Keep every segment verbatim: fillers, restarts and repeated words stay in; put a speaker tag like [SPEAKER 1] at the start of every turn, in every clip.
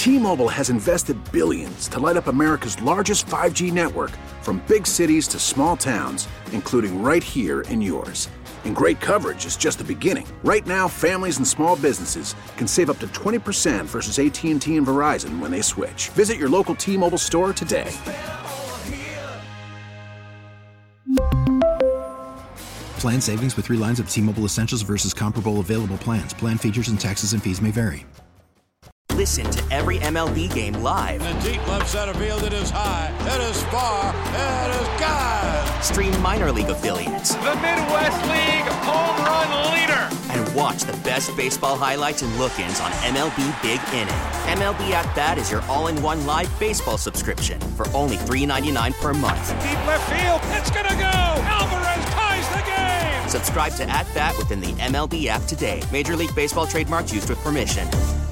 [SPEAKER 1] T-Mobile has invested billions to light up America's largest five G network, from big cities to small towns, including right here in yours. And great coverage is just the beginning. Right now, families and small businesses can save up to twenty percent versus A T and T and Verizon when they switch. Visit your local T-Mobile store today.
[SPEAKER 2] Plan savings with three lines of T-Mobile Essentials versus comparable available plans. Plan features and taxes and fees may vary.
[SPEAKER 3] Listen to every M L B game live.
[SPEAKER 4] In the deep left center field, it is high, it is far, it is gone.
[SPEAKER 3] Stream minor league affiliates.
[SPEAKER 5] The Midwest League home run leader.
[SPEAKER 3] And watch the best baseball highlights and look-ins on M L B Big Inning. M L B At Bat is your all-in-one live baseball subscription for only three dollars and ninety-nine cents per month.
[SPEAKER 5] Deep left field, it's gonna go. Alvarez ties the game.
[SPEAKER 3] Subscribe to At Bat within the M L B app today. Major League Baseball trademarks used with permission.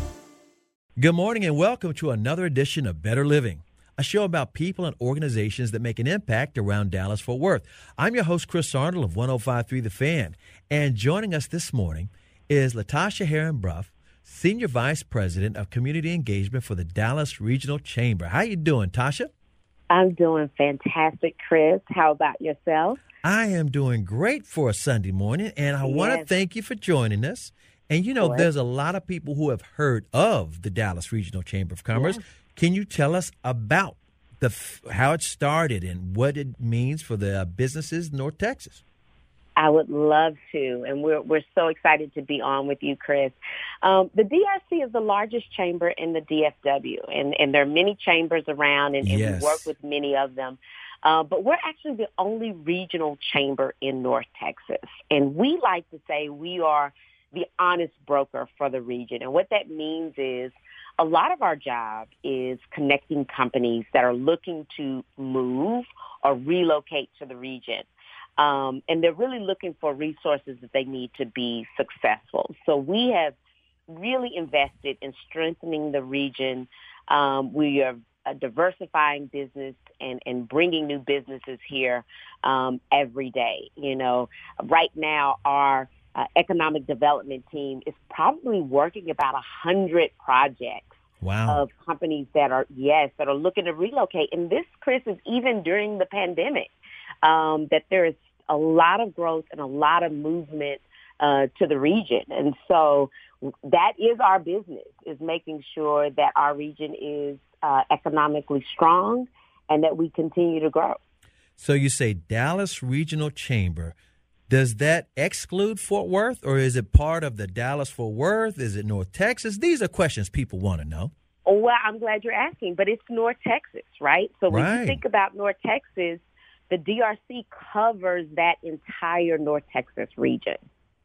[SPEAKER 6] Good morning and welcome to another edition of Better Living, a show about people and organizations that make an impact around Dallas-Fort Worth. I'm your host, Chris Arnold of one oh five point three The Fan, and joining us this morning is Latasha Heron-Bruff, Senior Vice President of Community Engagement for the Dallas Regional Chamber. How you doing, Tasha?
[SPEAKER 7] I'm doing fantastic, Chris. How about yourself?
[SPEAKER 6] I am doing great for a Sunday morning, and I yes. want to thank you for joining us. And, you know, sure. there's a lot of people who have heard of the Dallas Regional Chamber of Commerce. Yeah. Can you tell us about the how it started and what it means for the businesses in North Texas?
[SPEAKER 7] I would love to, and we're we're so excited to be on with you, Chris. Um, the D R C is the largest chamber in the D F W, and, and there are many chambers around, and, and yes. we work with many of them. Uh, but we're actually the only regional chamber in North Texas, and we like to say we are the honest broker for the region. And what that means is a lot of our job is connecting companies that are looking to move or relocate to the region. Um, and they're really looking for resources that they need to be successful. So we have really invested in strengthening the region. Um, we are uh, diversifying business and, and bringing new businesses here um, every day. You know, right now our Uh, economic development team is probably working about a hundred projects
[SPEAKER 6] wow.
[SPEAKER 7] of companies that are, yes, that are looking to relocate. And this, Chris, is even during the pandemic, um, that there is a lot of growth and a lot of movement uh, to the region. And so that is our business, is making sure that our region is uh, economically strong and that we continue to grow.
[SPEAKER 6] So you say Dallas Regional Chamber. Does that exclude Fort Worth, or is it part of the Dallas-Fort Worth? Is it North Texas? These are questions people want to know.
[SPEAKER 7] Oh, well, I'm glad you're asking, but it's North Texas, right? So when
[SPEAKER 6] right.
[SPEAKER 7] you think about North Texas, the D R C covers that entire North Texas region.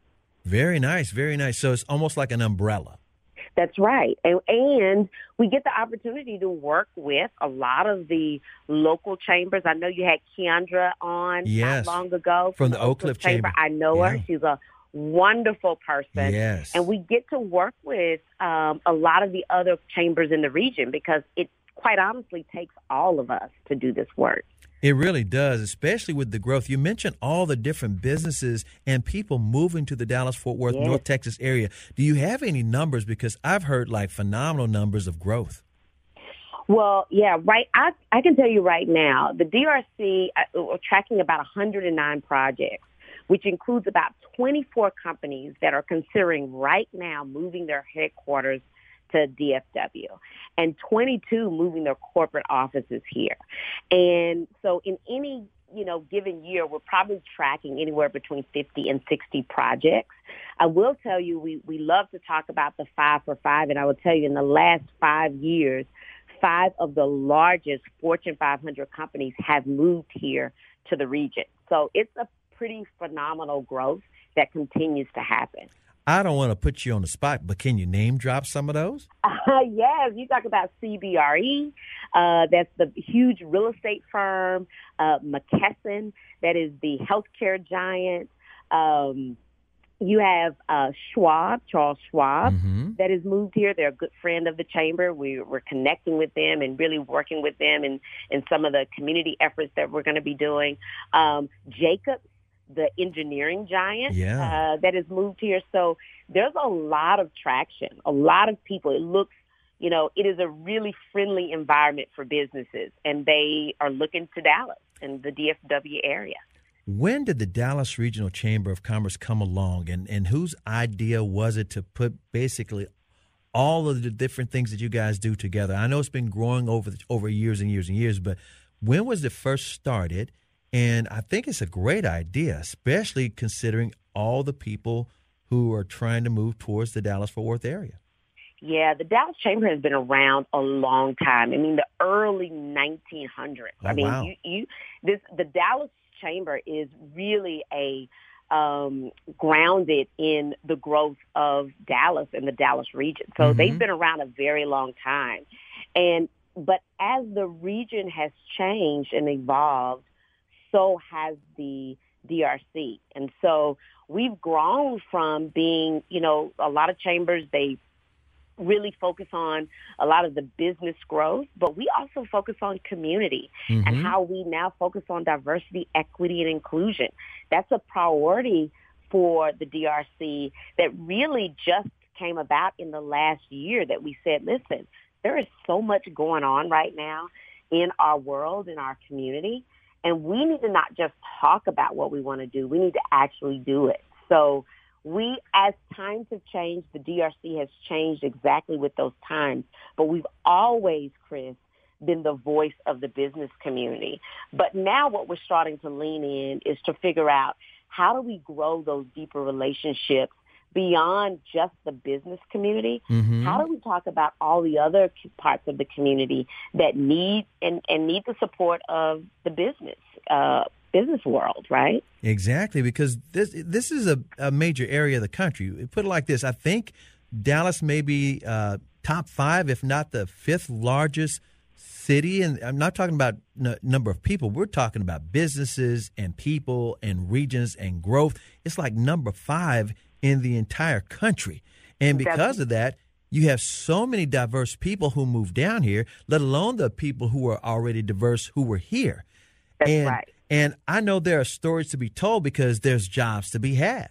[SPEAKER 6] Very nice, very nice. So it's almost like an umbrella.
[SPEAKER 7] That's right. And, and we get the opportunity to work with a lot of the local chambers. I know you had Keandra on
[SPEAKER 6] yes.
[SPEAKER 7] not long ago.
[SPEAKER 6] From, from the Oak Cliff Chamber.
[SPEAKER 7] Chamber. I know
[SPEAKER 6] yeah.
[SPEAKER 7] her. She's a wonderful person.
[SPEAKER 6] Yes.
[SPEAKER 7] And we get to work with um, a lot of the other chambers in the region because it quite honestly takes all of us to do this work.
[SPEAKER 6] It really does, especially with the growth. You mentioned all the different businesses and people moving to the Dallas-Fort Worth, yes. North Texas area. Do you have any numbers? Because I've heard like phenomenal numbers of growth.
[SPEAKER 7] Well, yeah, right. I, I can tell you right now, the D R C uh, are tracking about one hundred nine projects, which includes about twenty-four companies that are considering right now moving their headquarters to D F W, and twenty-two moving their corporate offices here. And so in any, you know, given year, we're probably tracking anywhere between fifty and sixty projects. I will tell you, we, we love to talk about the five for five, and I will tell you in the last five years, five of the largest Fortune five hundred companies have moved here to the region. So it's a pretty phenomenal growth that continues to happen.
[SPEAKER 6] I don't want to put you on the spot, but can you name drop some of those?
[SPEAKER 7] Uh, yes, you talk about C B R E. Uh, that's the huge real estate firm. Uh, McKesson, that is the healthcare giant. Um, you have uh, Schwab, Charles Schwab,
[SPEAKER 6] mm-hmm.
[SPEAKER 7] that has moved here. They're a good friend of the chamber. We, we're connecting with them and really working with them in, in some of the community efforts that we're going to be doing. Um, Jacobs, the engineering giant
[SPEAKER 6] yeah.
[SPEAKER 7] uh, that has moved here. So there's a lot of traction, a lot of people. It looks, you know, it is a really friendly environment for businesses, and they are looking to Dallas and the D F W area.
[SPEAKER 6] When did the Dallas Regional Chamber of Commerce come along, and, and whose idea was it to put basically all of the different things that you guys do together? I know it's been growing over the, over years and years and years, but when was it first started? And I think it's a great idea, especially considering all the people who are trying to move towards the Dallas-Fort Worth area.
[SPEAKER 7] Yeah, the Dallas Chamber has been around a long time. I mean, the early nineteen hundreds.
[SPEAKER 6] Oh,
[SPEAKER 7] I mean,
[SPEAKER 6] wow.
[SPEAKER 7] you, you this the Dallas Chamber is really a um, grounded in the growth of Dallas and the Dallas region. So
[SPEAKER 6] Mm-hmm.
[SPEAKER 7] they've been around a very long time. And but as the region has changed and evolved, so has the D R C. And so we've grown from being, you know, a lot of chambers, they really focus on a lot of the business growth, but we also focus on community
[SPEAKER 6] Mm-hmm.
[SPEAKER 7] and how we now focus on diversity, equity, and inclusion. That's a priority for the D R C that really just came about in the last year that we said, listen, there is so much going on right now in our world, in our community, and we need to not just talk about what we want to do. We need to actually do it. So we, as times have changed, the D R C has changed exactly with those times, but we've always, Chris, been the voice of the business community. But now what we're starting to lean in is to figure out how do we grow those deeper relationships beyond just the business community?
[SPEAKER 6] Mm-hmm.
[SPEAKER 7] How do we talk about all the other parts of the community that need and, and need the support of the business uh, business world, right?
[SPEAKER 6] Exactly, because this this is a, a major area of the country. Put it like this, I think Dallas may be uh, top five, if not the fifth largest city. And I'm not talking about n- number of people. We're talking about businesses and people and regions and growth. It's like number five in the entire country. And because of that, you have so many diverse people who moved down here, let alone the people who are already diverse who were here.
[SPEAKER 7] That's
[SPEAKER 6] and,
[SPEAKER 7] right.
[SPEAKER 6] And I know there are stories to be told because there's jobs to be had.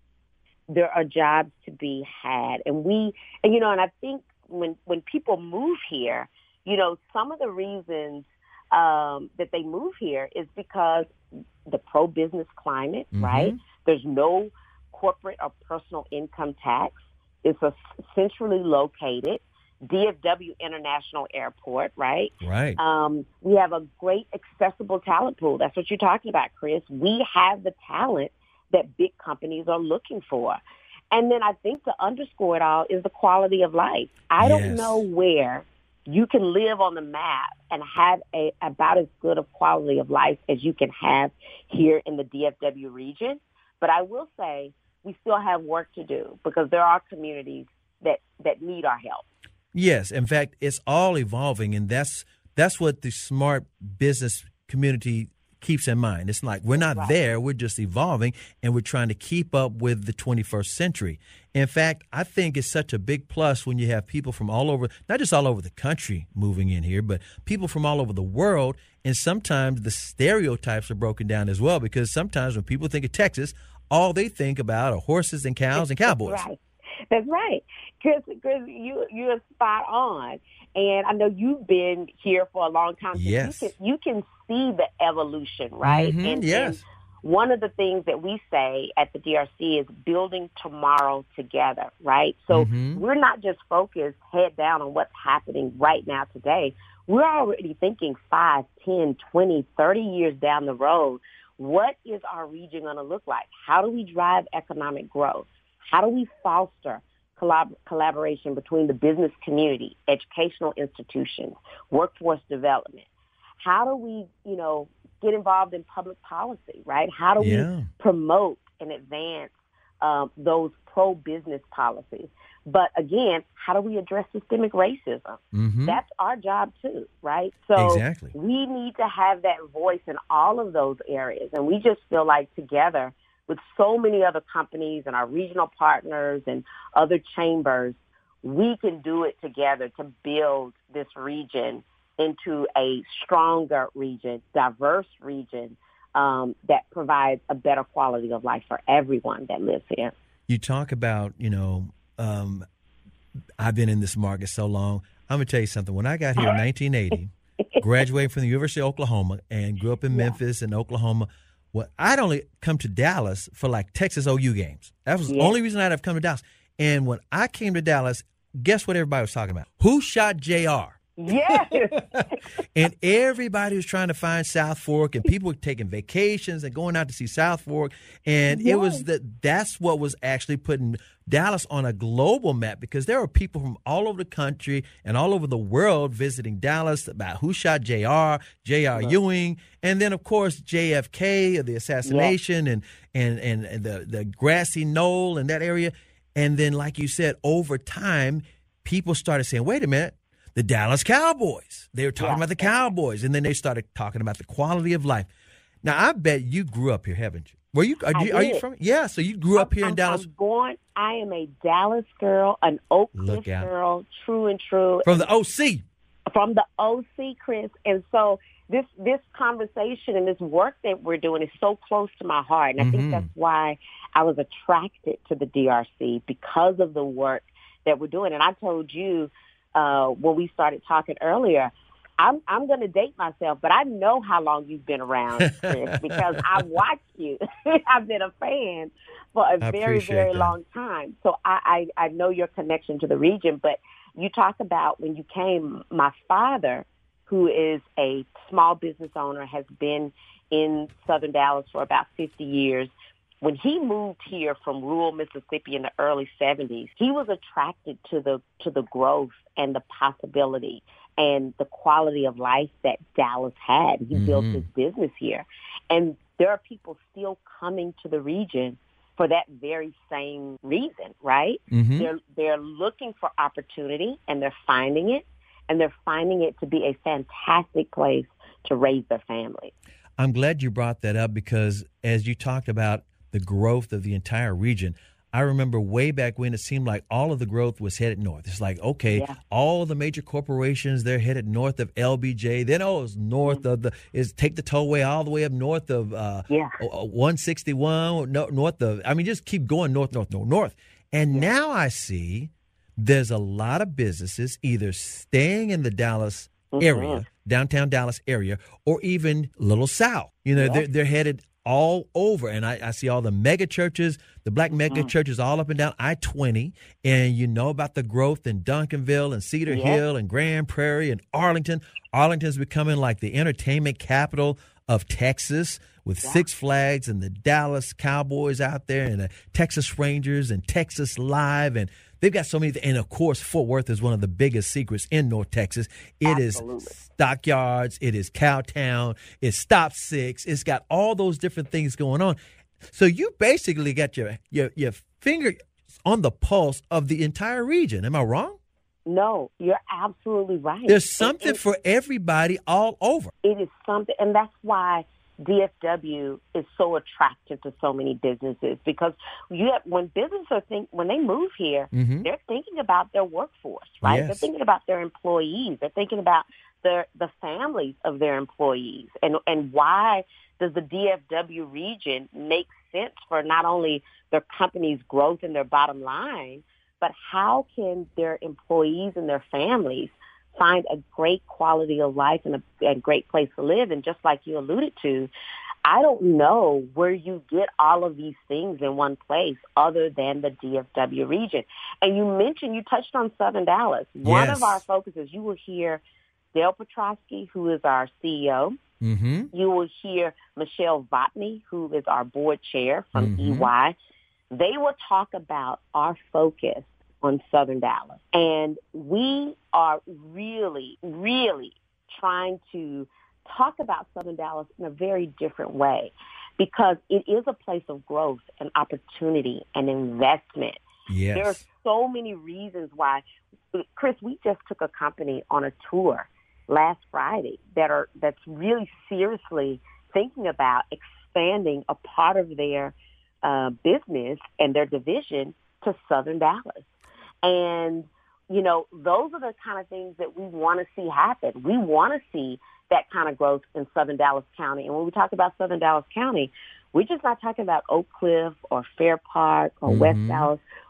[SPEAKER 7] There are jobs to be had. And we, and you know, and I think when, when people move here, you know, some of the reasons um, that they move here is because the pro-business climate,
[SPEAKER 6] Mm-hmm.
[SPEAKER 7] right? There's no corporate or personal income tax. It's a centrally located D F W International Airport, right?
[SPEAKER 6] Right.
[SPEAKER 7] Um, we have a great accessible talent pool. That's what you're talking about, Chris. We have the talent that big companies are looking for. And then I think to underscore it all is the quality of life. I
[SPEAKER 6] Yes.
[SPEAKER 7] don't know where you can live on the map and have a about as good of quality of life as you can have here in the D F W region. But I will say we still have work to do because there are communities that, that need our help.
[SPEAKER 6] Yes. In fact, it's all evolving, and that's that's what the smart business community keeps in mind. It's like we're not
[SPEAKER 7] Right.
[SPEAKER 6] there, we're just evolving, and we're trying to keep up with the twenty-first century. In fact, I think it's such a big plus when you have people from all over, not just all over the country moving in here, but people from all over the world. And sometimes the stereotypes are broken down as well, because sometimes when people think of Texas, all they think about are horses and cows and cowboys.
[SPEAKER 7] That's right. That's right. Chris, Chris, you, you're spot on. And I know you've been here for a long time. So
[SPEAKER 6] Yes.
[SPEAKER 7] You can, you can see the evolution, right?
[SPEAKER 6] Mhm,
[SPEAKER 7] and,
[SPEAKER 6] yes.
[SPEAKER 7] and one of the things that we say at the D R C is building tomorrow together, right? So
[SPEAKER 6] Mhm.
[SPEAKER 7] we're not just focused head down on what's happening right now today. We're already thinking five, ten, twenty, thirty years down the road. What is our region going to look like? How do we drive economic growth? How do we foster collab- collaboration between the business community, educational institutions, workforce development? How do we, you know, get involved in public policy, right? How do
[SPEAKER 6] Yeah.
[SPEAKER 7] we promote and advance um, those pro-business policies? But again, how do we address systemic racism?
[SPEAKER 6] Mhm.
[SPEAKER 7] That's our job too, right? So
[SPEAKER 6] Exactly.
[SPEAKER 7] we need to have that voice in all of those areas. And we just feel like together with so many other companies and our regional partners and other chambers, we can do it together to build this region into a stronger region, diverse region um, that provides a better quality of life for everyone that lives here.
[SPEAKER 6] You talk about, you know, um, I've been in this market so long. I'm going to tell you something. When I got here in nineteen eighty, graduated from the University of Oklahoma and grew up in yeah. Memphis and Oklahoma, well, I'd only come to Dallas for like Texas O U games. That was yeah. the only reason I'd have come to Dallas. And when I came to Dallas, guess what everybody was talking about? Who shot J R?
[SPEAKER 7] Yes.
[SPEAKER 6] And everybody was trying to find South Fork, and people were taking vacations and going out to see South Fork. And yes. it was that that's what was actually putting Dallas on a global map, because there were people from all over the country and all over the world visiting Dallas about who shot J R, J R. Right. Ewing, and then, of course, J F K, the assassination, yes. and, and, and the, the grassy knoll in that area. And then, like you said, over time, people started saying, wait a minute, the Dallas Cowboys. They were talking yeah. about the Cowboys, and then they started talking about the quality of life. Now, I bet you grew up here, haven't you? Were you? Are, you, are you from? Yeah, so you grew up here
[SPEAKER 7] I'm,
[SPEAKER 6] in Dallas.
[SPEAKER 7] I'm born. I am a Dallas girl, an Oak Cliff girl, true and true.
[SPEAKER 6] From the O C.
[SPEAKER 7] From the O C, Chris. And so this this conversation and this work that we're doing is so close to my heart, and I mm-hmm. think that's why I was attracted to the D R C, because of the work that we're doing. And I told you uh, when we started talking earlier, I'm I'm going to date myself, but I know how long you've been around, Chris, because I've watched you. I've been a fan for a I very, very that. long time. So I, I, I know your connection to the region. But you talk about when you came, my father, who is a small business owner, has been in Southern Dallas for about fifty years. When he moved here from rural Mississippi in the early seventies, he was attracted to the to the growth and the possibility and the quality of life that Dallas had. He mm-hmm. built his business here. And there are people still coming to the region for that very same reason, right? Mm-hmm. They're they're looking for opportunity, and they're finding it, and they're finding it to be a fantastic place to raise their family.
[SPEAKER 6] I'm glad you brought that up, because as you talked about the growth of the entire region, I remember way back when it seemed like all of the growth was headed north. It's like, okay, yeah. all the major corporations, they're headed north of L B J. Then, oh, it's north mm-hmm. of the, is take the tollway all the way up north of uh, yeah. one sixty-one, no, north of, I mean, just keep going north, north, north, north. And yeah. now I see there's a lot of businesses either staying in the Dallas mm-hmm. area, downtown Dallas area, or even a little south. You know, yeah. they're, they're headed all over. And I, I see all the mega churches, the black mega mm-hmm. churches all up and down I twenty. And you know about the growth in Duncanville and Cedar yep. Hill and Grand Prairie and Arlington. Arlington's becoming like the entertainment capital of Texas, with yeah. Six Flags and the Dallas Cowboys out there, and the Texas Rangers and Texas Live. And they've got so many. Th- and, of course, Fort Worth is one of the biggest secrets in North Texas. It Absolutely. is Stockyards. It is Cowtown. It's Stop Six. It's got all those different things going on. So you basically got your, your, your finger on the pulse of the entire region. Am I wrong?
[SPEAKER 7] No, you're absolutely right.
[SPEAKER 6] There's something it, it, for everybody all over.
[SPEAKER 7] It is something, and that's why D F W is so attractive to so many businesses, because you have, when businesses are think when they move here, mm-hmm. they're thinking about their workforce, right? Yes. They're thinking about their employees. They're thinking about their the families of their employees, and and why does the D F W region make sense for not only their company's growth and their bottom line, but how can their employees and their families find a great quality of life and a, a great place to live? And just like you alluded to, I don't know where you get all of these things in one place other than the D F W region. And you mentioned, you touched on Southern Dallas. Yes. One of our focuses, you will hear Dale Petrosky, who is our C E O. Mm-hmm. You will hear Michelle Votney, who is our board chair from mm-hmm. E Y. They will talk about our focus on Southern Dallas. And we are really, really trying to talk about Southern Dallas in a very different way, because it is a place of growth and opportunity and investment.
[SPEAKER 6] Yes.
[SPEAKER 7] There are so many reasons why. Chris, we just took a company on a tour last Friday that are that's really seriously thinking about expanding a part of their uh, business and their division to Southern Dallas. And, you know, those are the kind of things that we want to see happen. We want to see that kind of growth in Southern Dallas County. And when we talk about Southern Dallas County, we're just not talking about Oak Cliff or Fair Park or mm-hmm. West Dallas.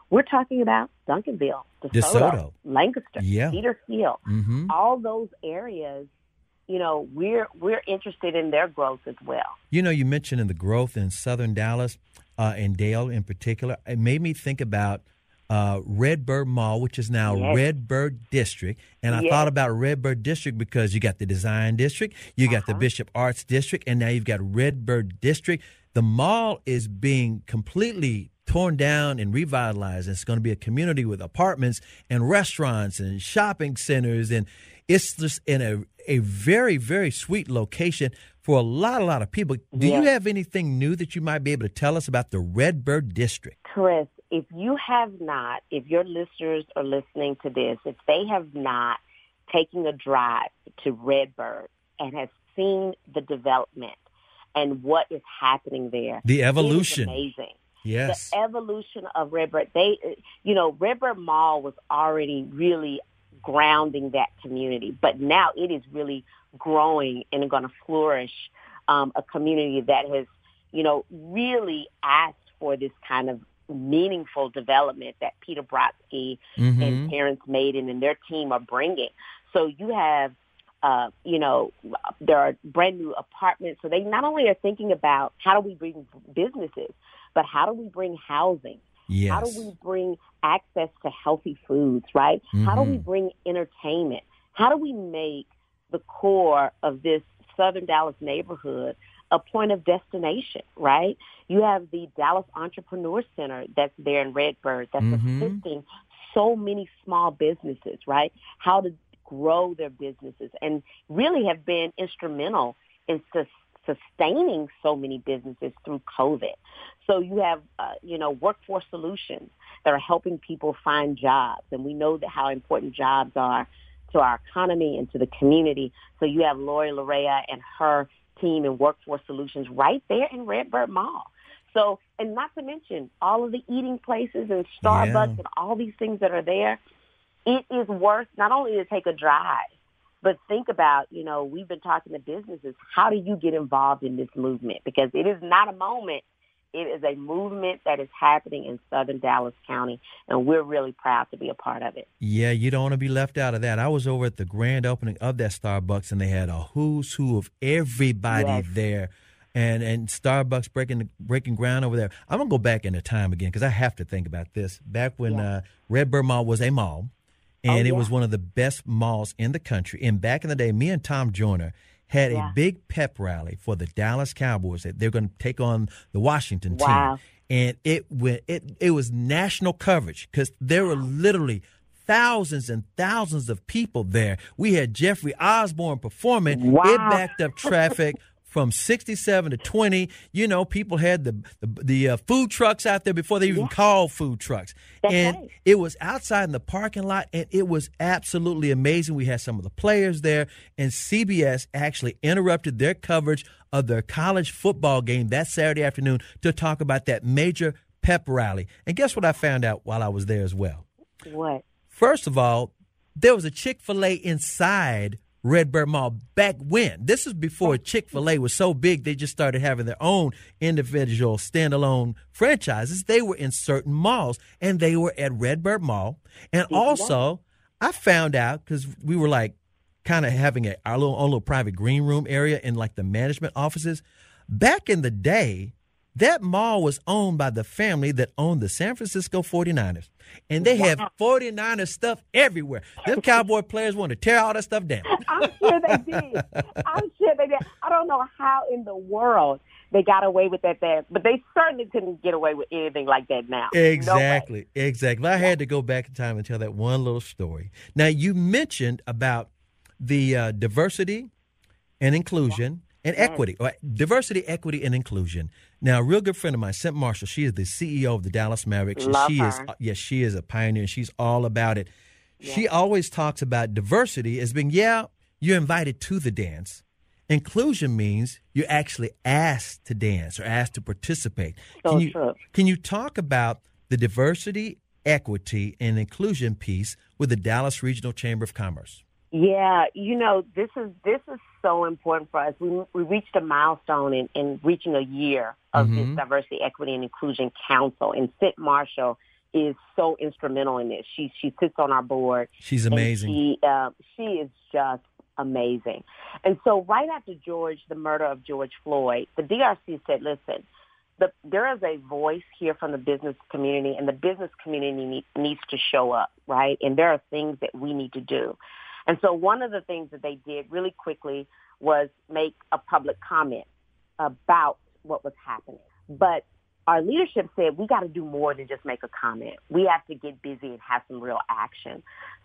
[SPEAKER 7] We're talking about Duncanville, DeSoto,
[SPEAKER 6] DeSoto.
[SPEAKER 7] Lancaster,
[SPEAKER 6] yeah.
[SPEAKER 7] Petersfield,
[SPEAKER 6] mm-hmm.
[SPEAKER 7] all those areas. You know, we're we're interested in their growth as well.
[SPEAKER 6] You know, you mentioned in the growth in Southern Dallas uh, and Dale in particular. It made me think about uh, Redbird Mall, which is now
[SPEAKER 7] yes.
[SPEAKER 6] Redbird District. And I
[SPEAKER 7] yes.
[SPEAKER 6] thought about Redbird District because you got the Design District, you got
[SPEAKER 7] uh-huh.
[SPEAKER 6] the Bishop Arts District, and now you've got Redbird District. The mall is being completely torn down and revitalized. It's going to be a community with apartments and restaurants and shopping centers, and it's just in a a very, very sweet location for a lot, a lot of people. Do
[SPEAKER 7] yes.
[SPEAKER 6] you have anything new that you might be able to tell us about the Redbird District?
[SPEAKER 7] Chris, if you have not, if your listeners are listening to this, if they have not taken a drive to Redbird and have seen the development and what is happening there,
[SPEAKER 6] the evolution,
[SPEAKER 7] it is amazing.
[SPEAKER 6] Yes,
[SPEAKER 7] the evolution of Redbird. They, you know, Redbird Mall was already really grounding that community, but now it is really growing and going to flourish. Um, a community that has, you know, really asked for this kind of meaningful development that Peter Brodsky
[SPEAKER 6] mm-hmm.
[SPEAKER 7] and Terrence Maiden and their team are bringing. So you have, uh, you know, there are brand new apartments. So they not only are thinking about how do we bring businesses, but how do we bring housing?
[SPEAKER 6] Yes.
[SPEAKER 7] How do we bring access to healthy foods, right?
[SPEAKER 6] Mm-hmm.
[SPEAKER 7] How do we bring entertainment? How do we make the core of this Southern Dallas neighborhood a point of destination, right? You have the Dallas Entrepreneur Center that's there in Redbird that's
[SPEAKER 6] mm-hmm.
[SPEAKER 7] assisting so many small businesses, right? How to grow their businesses and really have been instrumental in sus- sustaining so many businesses through COVID. So you have, uh, you know, workforce solutions that are helping people find jobs. And we know that how important jobs are to our economy and to the community. So you have Lori Larea and her team in Workforce Solutions right there in Redbird Mall. So, and not to mention all of the eating places and Starbucks
[SPEAKER 6] yeah.
[SPEAKER 7] and all these things that are there. It is worth not only to take a drive, but think about, you know, we've been talking to businesses. How do you get involved in this movement? Because it is not a moment. It is a movement that is happening in Southern Dallas County, and we're really proud to be a part of it.
[SPEAKER 6] Yeah, you don't want to be left out of that. I was over at the grand opening of that Starbucks, and they had a who's who of everybody yes. there, and and Starbucks breaking breaking ground over there. I'm going to go back into time again because I have to think about this. Back when yeah. uh, Redbird Mall was a mall, and
[SPEAKER 7] oh,
[SPEAKER 6] it
[SPEAKER 7] yeah.
[SPEAKER 6] was one of the best malls in the country. And back in the day, me and Tom Joyner had
[SPEAKER 7] yeah.
[SPEAKER 6] a big pep rally for the Dallas Cowboys. They're going to take on the Washington
[SPEAKER 7] wow.
[SPEAKER 6] team. And it went, it it was national coverage because there were literally thousands and thousands of people there. We had Jeffrey Osborne performing.
[SPEAKER 7] Wow.
[SPEAKER 6] It backed up traffic from sixty-seven to twenty. You know, people had the the, the uh, food trucks out there before they even yeah. called food trucks.
[SPEAKER 7] That's
[SPEAKER 6] and
[SPEAKER 7] right.
[SPEAKER 6] it was outside in the parking lot, and it was absolutely amazing. We had some of the players there, and C B S actually interrupted their coverage of their college football game that Saturday afternoon to talk about that major pep rally. And guess what I found out while I was there as well?
[SPEAKER 7] What?
[SPEAKER 6] First of all, there was a Chick-fil-A inside Redbird Mall back when. This is before Chick-fil-A was so big they just started having their own individual standalone franchises. They were in certain malls, and they were at Redbird Mall. And also, I found out, because we were like kind of having a, our little, own little private green room area in like the management offices. Back in the day, that mall was owned by the family that owned the San Francisco forty-niners. And they wow. had forty-niners stuff everywhere. Them Cowboy players wanted to tear all that stuff down.
[SPEAKER 7] I'm sure they did. I'm sure they did. I don't know how in the world they got away with that there, but they certainly couldn't get away with anything like that now.
[SPEAKER 6] Exactly, no exactly. I had to go back in time and tell that one little story. Now, you mentioned about the uh, diversity and inclusion. And equity, or diversity, equity, and inclusion. Now, a real good friend of mine, Cent Marshall, she is the C E O of the Dallas Mavericks.
[SPEAKER 7] Love
[SPEAKER 6] she
[SPEAKER 7] her.
[SPEAKER 6] is, yes, she is a pioneer. She's all about it.
[SPEAKER 7] Yeah.
[SPEAKER 6] She always talks about diversity as being, yeah, you're invited to the dance. Inclusion means you're actually asked to dance or asked to participate.
[SPEAKER 7] So
[SPEAKER 6] can you
[SPEAKER 7] true.
[SPEAKER 6] can you talk about the diversity, equity, and inclusion piece with the Dallas Regional Chamber of Commerce?
[SPEAKER 7] Yeah, you know, this is this is so important for us. We we reached a milestone in, in reaching a year of
[SPEAKER 6] mm-hmm.
[SPEAKER 7] this Diversity, Equity, and Inclusion Council, and Cent Marshall is so instrumental in this. She she sits on our board.
[SPEAKER 6] She's amazing.
[SPEAKER 7] She uh, she is just amazing. And so right after George, the murder of George Floyd, the D R C said, listen, the, there is a voice here from the business community, and the business community need, needs to show up, right? And there are things that we need to do. And so one of the things that they did really quickly was make a public comment about what was happening. But our leadership said we got to do more than just make a comment. We have to get busy and have some real action.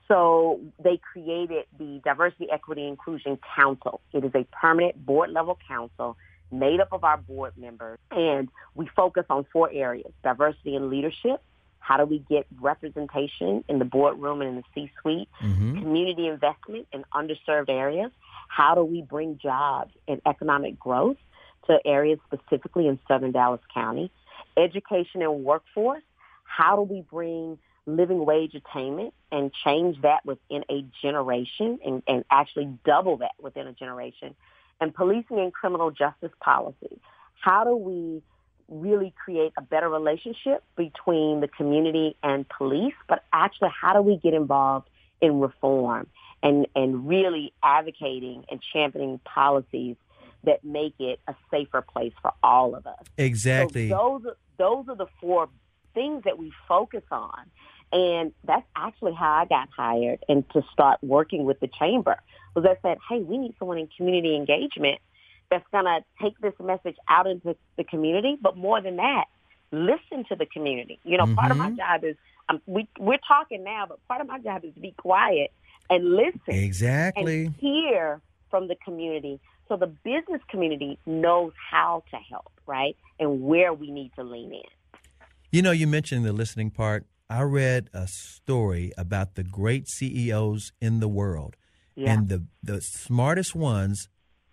[SPEAKER 7] So they created the Diversity, Equity, Inclusion Council. It is a permanent board-level council made up of our board members, and we focus on four areas: diversity in leadership. How do we get representation in the boardroom and in the C-suite? Mm-hmm. Community investment in underserved areas. How do we bring jobs and economic growth to areas specifically in Southern Dallas County? Education and workforce. How do we bring living wage attainment and change that within a generation and, and actually double that within a generation? And policing and criminal justice policy. How do we really create a better relationship between the community and police, but actually how do we get involved in reform and, and really advocating and championing policies that make it a safer place for all of us?
[SPEAKER 6] Exactly.
[SPEAKER 7] So those, those are the four things that we focus on. And that's actually how I got hired and to start working with the chamber. Was I said, hey, we need someone in community engagement that's going to take this message out into the community. But more than that, listen to the community. You know, mm-hmm. part of my job is, um, we, we're talking now, but part of my job is to be quiet and listen.
[SPEAKER 6] Exactly.
[SPEAKER 7] And hear from the community so the business community knows how to help, right, and where we need to lean in.
[SPEAKER 6] You know, you mentioned the listening part. I read a story about the great C E Os in the world, yeah. and the, the smartest ones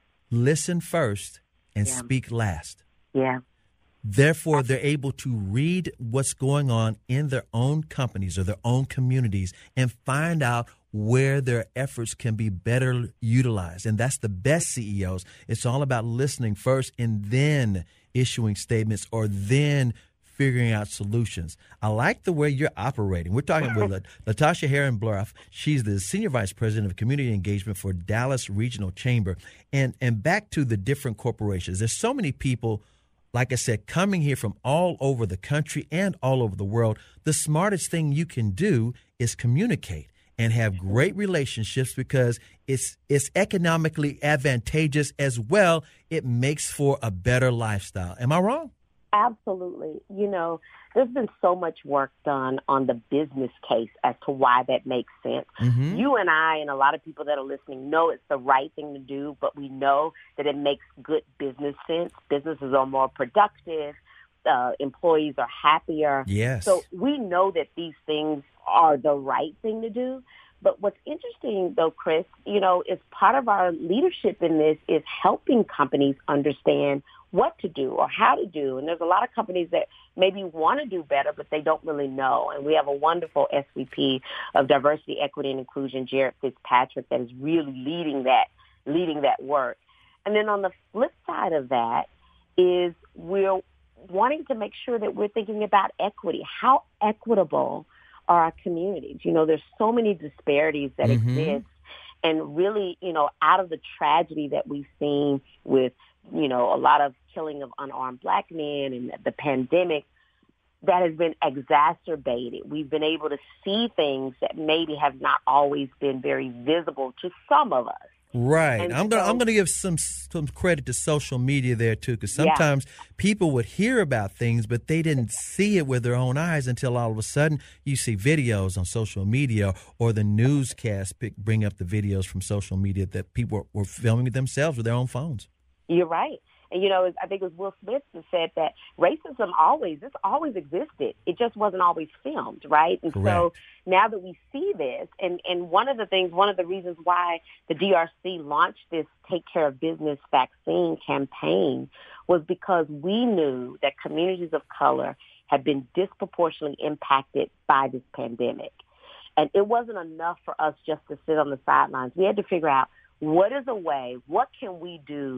[SPEAKER 6] listen first and yeah. speak last.
[SPEAKER 7] Yeah.
[SPEAKER 6] Therefore, they're able to read what's going on in their own companies or their own communities and find out where their efforts can be better utilized. And that's the best C E Os. It's all about listening first and then issuing statements or then figuring out solutions. I like the way you're operating. We're talking with Latasha Heron-Bluff. She's the Senior Vice President of Community Engagement for Dallas Regional Chamber. And and back to the different corporations. There's so many people, like I said, coming here from all over the country and all over the world. The smartest thing you can do is communicate and have great relationships because it's it's economically advantageous as well. It makes for a better lifestyle. Am I wrong?
[SPEAKER 7] Absolutely. You know, there's been so much work done on the business case as to why that makes sense. Mm-hmm. You and I and a lot of people that are listening know it's the right thing to do, but we know that it makes good business sense. Businesses are more productive. Uh, employees are happier.
[SPEAKER 6] Yes.
[SPEAKER 7] So we know that these things are the right thing to do. But what's interesting, though, Chris, you know, is part of our leadership in this is helping companies understand what to do or how to do. And there's a lot of companies that maybe want to do better, but they don't really know. And we have a wonderful S V P of Diversity, Equity, and Inclusion, Jared Fitzpatrick, that is really leading that, leading that work. And then on the flip side of that is we're wanting to make sure that we're thinking about equity. How equitable are our communities? You know, there's so many disparities that mm-hmm. exist. And really, you know, out of the tragedy that we've seen with, you know, a lot of killing of unarmed black men and the pandemic, that has been exacerbated. We've been able to see things that maybe have not always been very visible to some of us.
[SPEAKER 6] Right.
[SPEAKER 7] And
[SPEAKER 6] I'm
[SPEAKER 7] so,
[SPEAKER 6] gonna I'm gonna give some some credit to social media there too, because sometimes yeah. people would hear about things, but they didn't see it with their own eyes until all of a sudden you see videos on social media or the newscast pick, bring up the videos from social media that people were, were filming themselves with their own phones.
[SPEAKER 7] You're right. And, you know, I think it was Will Smith that said that racism always, this always existed. It just wasn't always filmed, right? And
[SPEAKER 6] Correct.
[SPEAKER 7] So now that we see this, and, and one of the things, one of the reasons why the D R C launched this Take Care of Business vaccine campaign was because we knew that communities of color had been disproportionately impacted by this pandemic. And it wasn't enough for us just to sit on the sidelines. We had to figure out what is a way, what can we do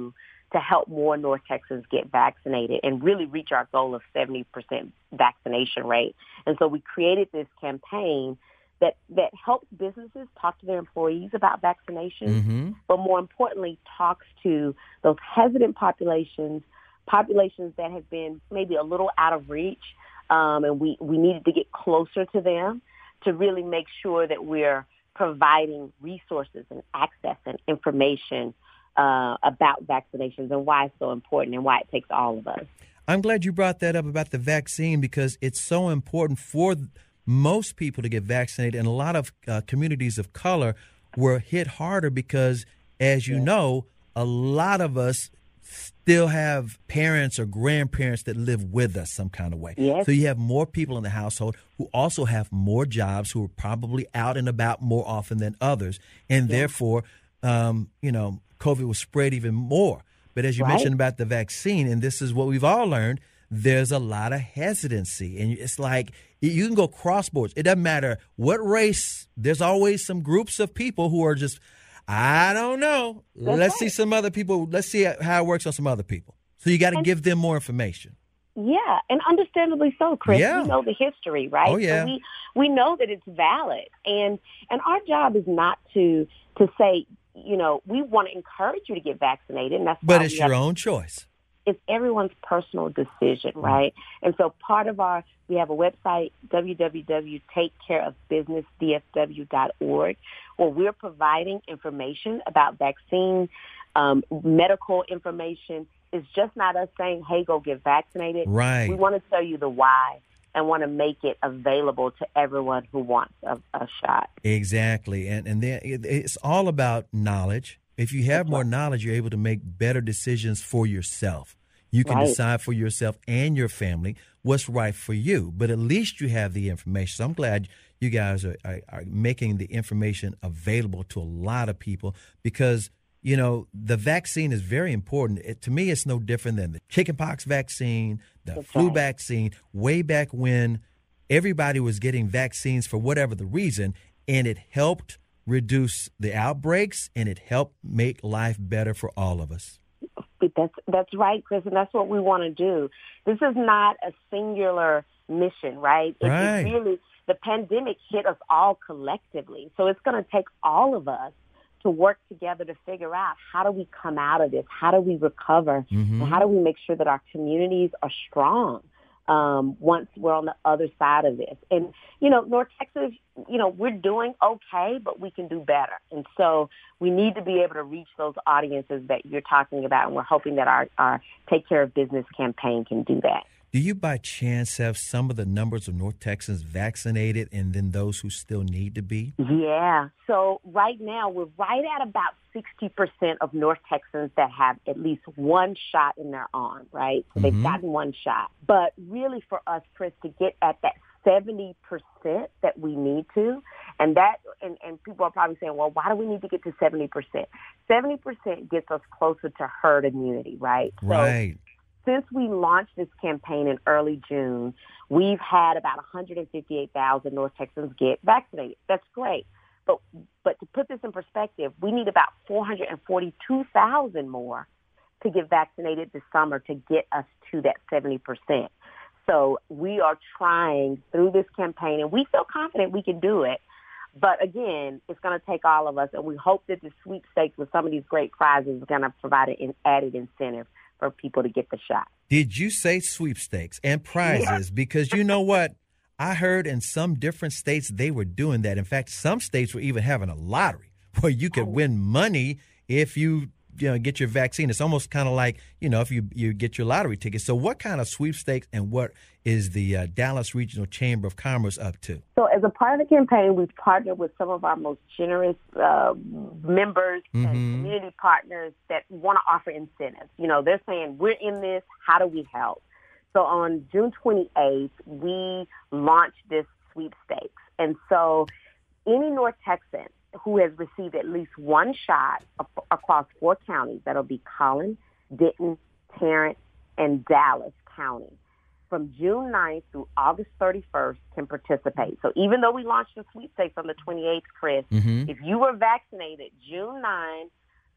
[SPEAKER 7] to help more North Texans get vaccinated and really reach our goal of seventy percent vaccination rate. And so we created this campaign that, that helps businesses talk to their employees about vaccinations, mm-hmm. but more importantly, talks to those hesitant populations, populations that have been maybe a little out of reach, um, and we, we needed to get closer to them to really make sure that we're providing resources and access and information uh, about vaccinations and why it's so important and why it takes all of us.
[SPEAKER 6] I'm glad you brought that up about the vaccine because it's so important for most people to get vaccinated, and a lot of uh, communities of color were hit harder because, as you yeah. know, a lot of us still have parents or grandparents that live with us some kind of way.
[SPEAKER 7] Yes.
[SPEAKER 6] So you have more people in the household who also have more jobs, who are probably out and about more often than others. And yeah. therefore, um, you know, COVID was spread even more. But as you right. mentioned about the vaccine, and this is what we've all learned, there's a lot of hesitancy. And it's like you can go cross boards. It doesn't matter what race. There's always some groups of people who are just, I don't know. That's Let's right. see some other people. Let's see how it works on some other people. So you got to give them more information.
[SPEAKER 7] Yeah, and understandably so, Chris.
[SPEAKER 6] Yeah.
[SPEAKER 7] We know the history, right?
[SPEAKER 6] Oh, yeah.
[SPEAKER 7] So we, we know that it's valid. And and our job is not to to say, you know, we want to encourage you to get vaccinated. And that's
[SPEAKER 6] but it's your own choice.
[SPEAKER 7] It's everyone's personal decision, right? And so part of our, we have a website, w w w dot take care of business d f w dot org, where we're providing information about vaccine, um, medical information. It's just not us saying, hey, go get vaccinated.
[SPEAKER 6] Right.
[SPEAKER 7] We want to tell you the why and want to make it available to everyone who wants a, a shot.
[SPEAKER 6] Exactly. And, and then it's all about knowledge. If you have more knowledge, you're able to make better decisions for yourself. You can
[SPEAKER 7] right.
[SPEAKER 6] decide for yourself and your family what's right for you. But at least you have the information. So I'm glad you guys are, are, are making the information available to a lot of people because, you know, the vaccine is very important. It, to me, it's no different than the chickenpox vaccine, the
[SPEAKER 7] That's
[SPEAKER 6] flu
[SPEAKER 7] right.
[SPEAKER 6] vaccine, way back when everybody was getting vaccines for whatever the reason, and it helped reduce the outbreaks, and it helped make life better for all of us.
[SPEAKER 7] That's that's right, Chris, and that's what we want to do. This is not a singular mission, right? It,
[SPEAKER 6] right.
[SPEAKER 7] it really, the pandemic hit us all collectively, so it's going to take all of us to work together to figure out how do we come out of this, how do we recover,
[SPEAKER 6] mm-hmm.
[SPEAKER 7] and how do we make sure that our communities are strong um, once we're on the other side of this. And, you know, North Texas, you know, we're doing okay, but we can do better. And so we need to be able to reach those audiences that you're talking about, and we're hoping that our, our Take Care of Business campaign can do that.
[SPEAKER 6] Do you by chance have some of the numbers of North Texans vaccinated and then those who still need to be?
[SPEAKER 7] Yeah. So right now we're right at about sixty percent of North Texans that have at least one shot in their arm, right? So mm-hmm. they've gotten one shot. But really for us, Chris, to get at that seventy percent that we need to, and that, and, and people are probably saying, well, why do we need to get to seventy percent? seventy percent gets us closer to herd immunity, right?
[SPEAKER 6] Right.
[SPEAKER 7] So, since we launched this campaign in early June, we've had about one hundred fifty-eight thousand North Texans get vaccinated. That's great. But but to put this in perspective, we need about four hundred forty-two thousand more to get vaccinated this summer to get us to that seventy percent. So we are trying through this campaign, and we feel confident we can do it. But again, it's going to take all of us, and we hope that the sweepstakes with some of these great prizes is going to provide an added incentive for people to get the shot.
[SPEAKER 6] Did you say sweepstakes and prizes? Yeah. Because you know what? I heard in some different states they were doing that. In fact, some states were even having a lottery where you could win money if you, you know, get your vaccine. It's almost kind of like, you know, if you, you get your lottery ticket. So what kind of sweepstakes and what is the uh, Dallas Regional Chamber of Commerce up to?
[SPEAKER 7] So as a part of the campaign, we've partnered with some of our most generous uh, members mm-hmm. and community partners that want to offer incentives. You know, they're saying, we're in this, how do we help? So on June twenty-eighth, we launched this sweepstakes. And so any North Texan who has received at least one shot across four counties, that'll be Collin, Denton, Tarrant, and Dallas County, from June ninth through August thirty-first can participate. So even though we launched the sweepstakes on the twenty-eighth, Chris, mm-hmm. if you were vaccinated June ninth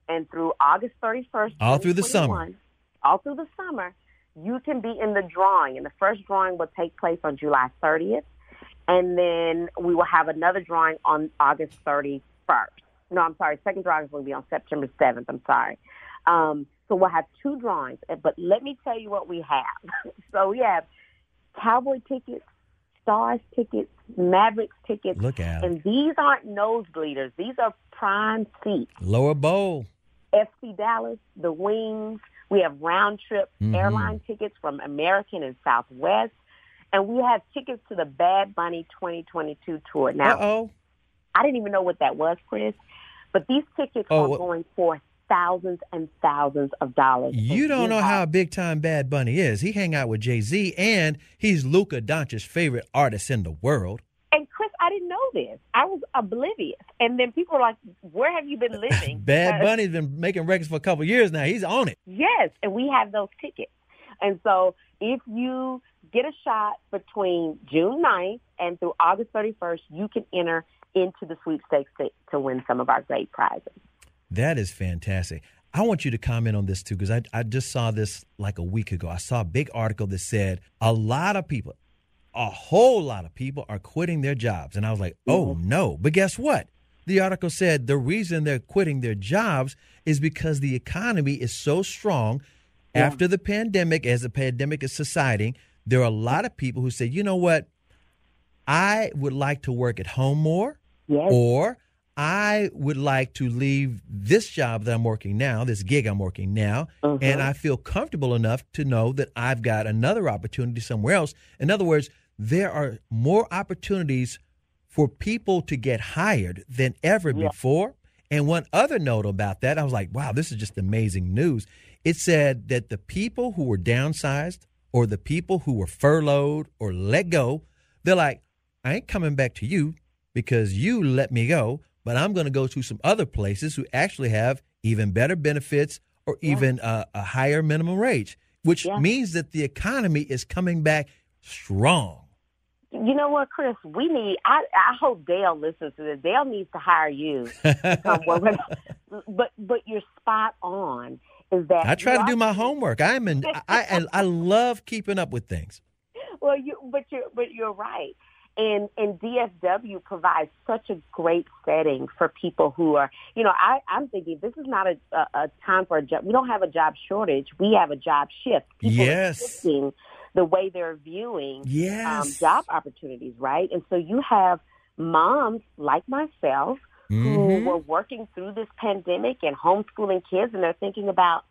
[SPEAKER 7] and through August thirty-first,
[SPEAKER 6] all through the summer,
[SPEAKER 7] all through the summer, you can be in the drawing. And the first drawing will take place on July thirtieth. And then we will have another drawing on August thirty-first. No, I'm sorry. Second drawing is going to be on September seventh. I'm sorry. Um, so we'll have two drawings. But let me tell you what we have. So we have Cowboy tickets, Stars tickets, Mavericks tickets.
[SPEAKER 6] Look out.
[SPEAKER 7] And these aren't nosebleeders. These are prime seats.
[SPEAKER 6] Lower bowl.
[SPEAKER 7] F C Dallas, the Wings. We have round-trip mm-hmm. airline tickets from American and Southwest. And we have tickets to the Bad Bunny twenty twenty-two tour. Now,
[SPEAKER 6] Uh-oh.
[SPEAKER 7] I didn't even know what that was, Chris. But these tickets
[SPEAKER 6] oh,
[SPEAKER 7] are
[SPEAKER 6] well,
[SPEAKER 7] going for thousands and thousands of dollars.
[SPEAKER 6] You don't know how big-time Bad Bunny is. He hang out with Jay-Z, and he's Luka Doncic's favorite artist in the world.
[SPEAKER 7] And, Chris, I didn't know this. I was oblivious. And then people were like, where have you been living?
[SPEAKER 6] Bad Bunny's been making records for a couple of years now. He's on it.
[SPEAKER 7] Yes, and we have those tickets. And so if you get a shot between June ninth and through August thirty-first, you can enter into the sweepstakes to, to win some of our great prizes.
[SPEAKER 6] That is fantastic. I want you to comment on this, too, because I, I just saw this like a week ago. I saw a big article that said a lot of people, a whole lot of people are quitting their jobs. And I was like, oh, mm-hmm. no. But guess what? The article said the reason they're quitting their jobs is because the economy is so strong yeah. after the pandemic, as the pandemic is subsiding. There are a lot of people who say, you know what, I would like to work at home more,
[SPEAKER 7] yes.
[SPEAKER 6] or I would like to leave this job that I'm working now, this gig I'm working now, uh-huh. and I feel comfortable enough to know that I've got another opportunity somewhere else. In other words, there are more opportunities for people to get hired than ever yeah. before. And one other note about that, I was like, wow, this is just amazing news. It said that the people who were downsized, or the people who were furloughed or let go, they're like, I ain't coming back to you because you let me go, but I'm going to go to some other places who actually have even better benefits or yeah. even a, a higher minimum wage, which yeah. means that the economy is coming back strong.
[SPEAKER 7] You know what, Chris? We need, I, I hope Dale listens to this. Dale needs to hire you. To come work. But, but you're spot on. Is that
[SPEAKER 6] I try to do my homework. I'm in. I, I I love keeping up with things.
[SPEAKER 7] Well, you but you're but you're right, and and D F W provides such a great setting for people who are, you know, I I'm thinking this is not a a, a time for a job. We don't have a job shortage. We have a job shift. People
[SPEAKER 6] yes.
[SPEAKER 7] are shifting the way they're viewing
[SPEAKER 6] yes.
[SPEAKER 7] um, job opportunities, right? And so you have moms like myself.
[SPEAKER 6] Mm-hmm.
[SPEAKER 7] who were working through this pandemic and homeschooling kids, and they're thinking about,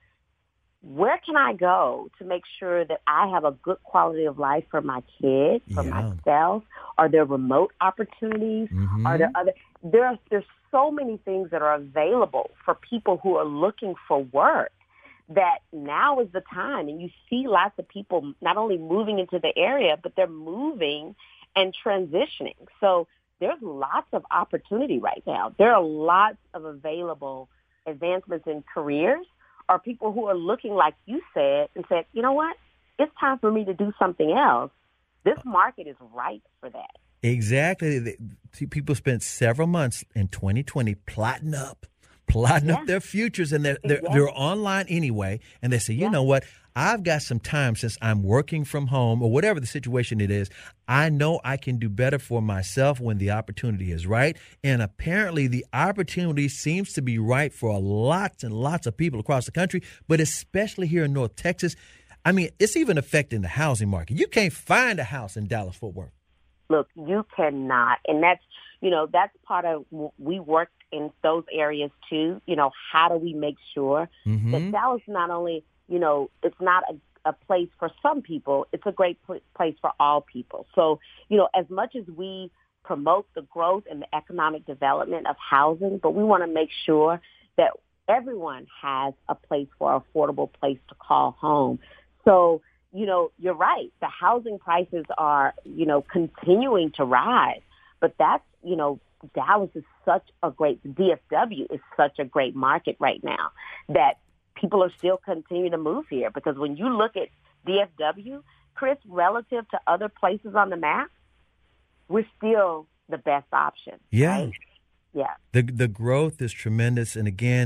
[SPEAKER 7] where can I go to make sure that I have a good quality of life for my kids, for
[SPEAKER 6] yeah.
[SPEAKER 7] myself? Are there remote opportunities?
[SPEAKER 6] Mm-hmm.
[SPEAKER 7] Are there other? There's there's so many things that are available for people who are looking for work, that now is the time. And you see lots of people not only moving into the area, but they're moving and transitioning. So there's lots of opportunity right now. There are lots of available advancements in careers, or people who are looking, like you said, and said, you know what, it's time for me to do something else. This market is ripe for that.
[SPEAKER 6] Exactly. People spent several months in twenty twenty plotting up, plotting yeah. up their futures, and they're, they're, exactly. they're online anyway. And they say, you yeah. know what? I've got some time since I'm working from home, or whatever the situation it is. I know I can do better for myself when the opportunity is right. And apparently the opportunity seems to be right for lots and lots of people across the country, but especially here in North Texas. I mean, it's even affecting the housing market. You can't find a house in Dallas-Fort Worth.
[SPEAKER 7] Look, you cannot. And that's, you know, that's part of, we work in those areas too. You know, how do we make sure
[SPEAKER 6] mm-hmm.
[SPEAKER 7] that Dallas not only, you know, it's not a, a place for some people, it's a great pl- place for all people. So, you know, as much as we promote the growth and the economic development of housing, but we want to make sure that everyone has a place for an affordable place to call home. So, you know, you're right. The housing prices are, you know, continuing to rise, but that's, you know, Dallas is such a great, D F W is such a great market right now that people are still continuing to move here, because when you look at D F W, Chris, relative to other places on the map, we're still the best option.
[SPEAKER 6] Yeah.
[SPEAKER 7] Right? Yeah.
[SPEAKER 6] The the growth is tremendous. And again,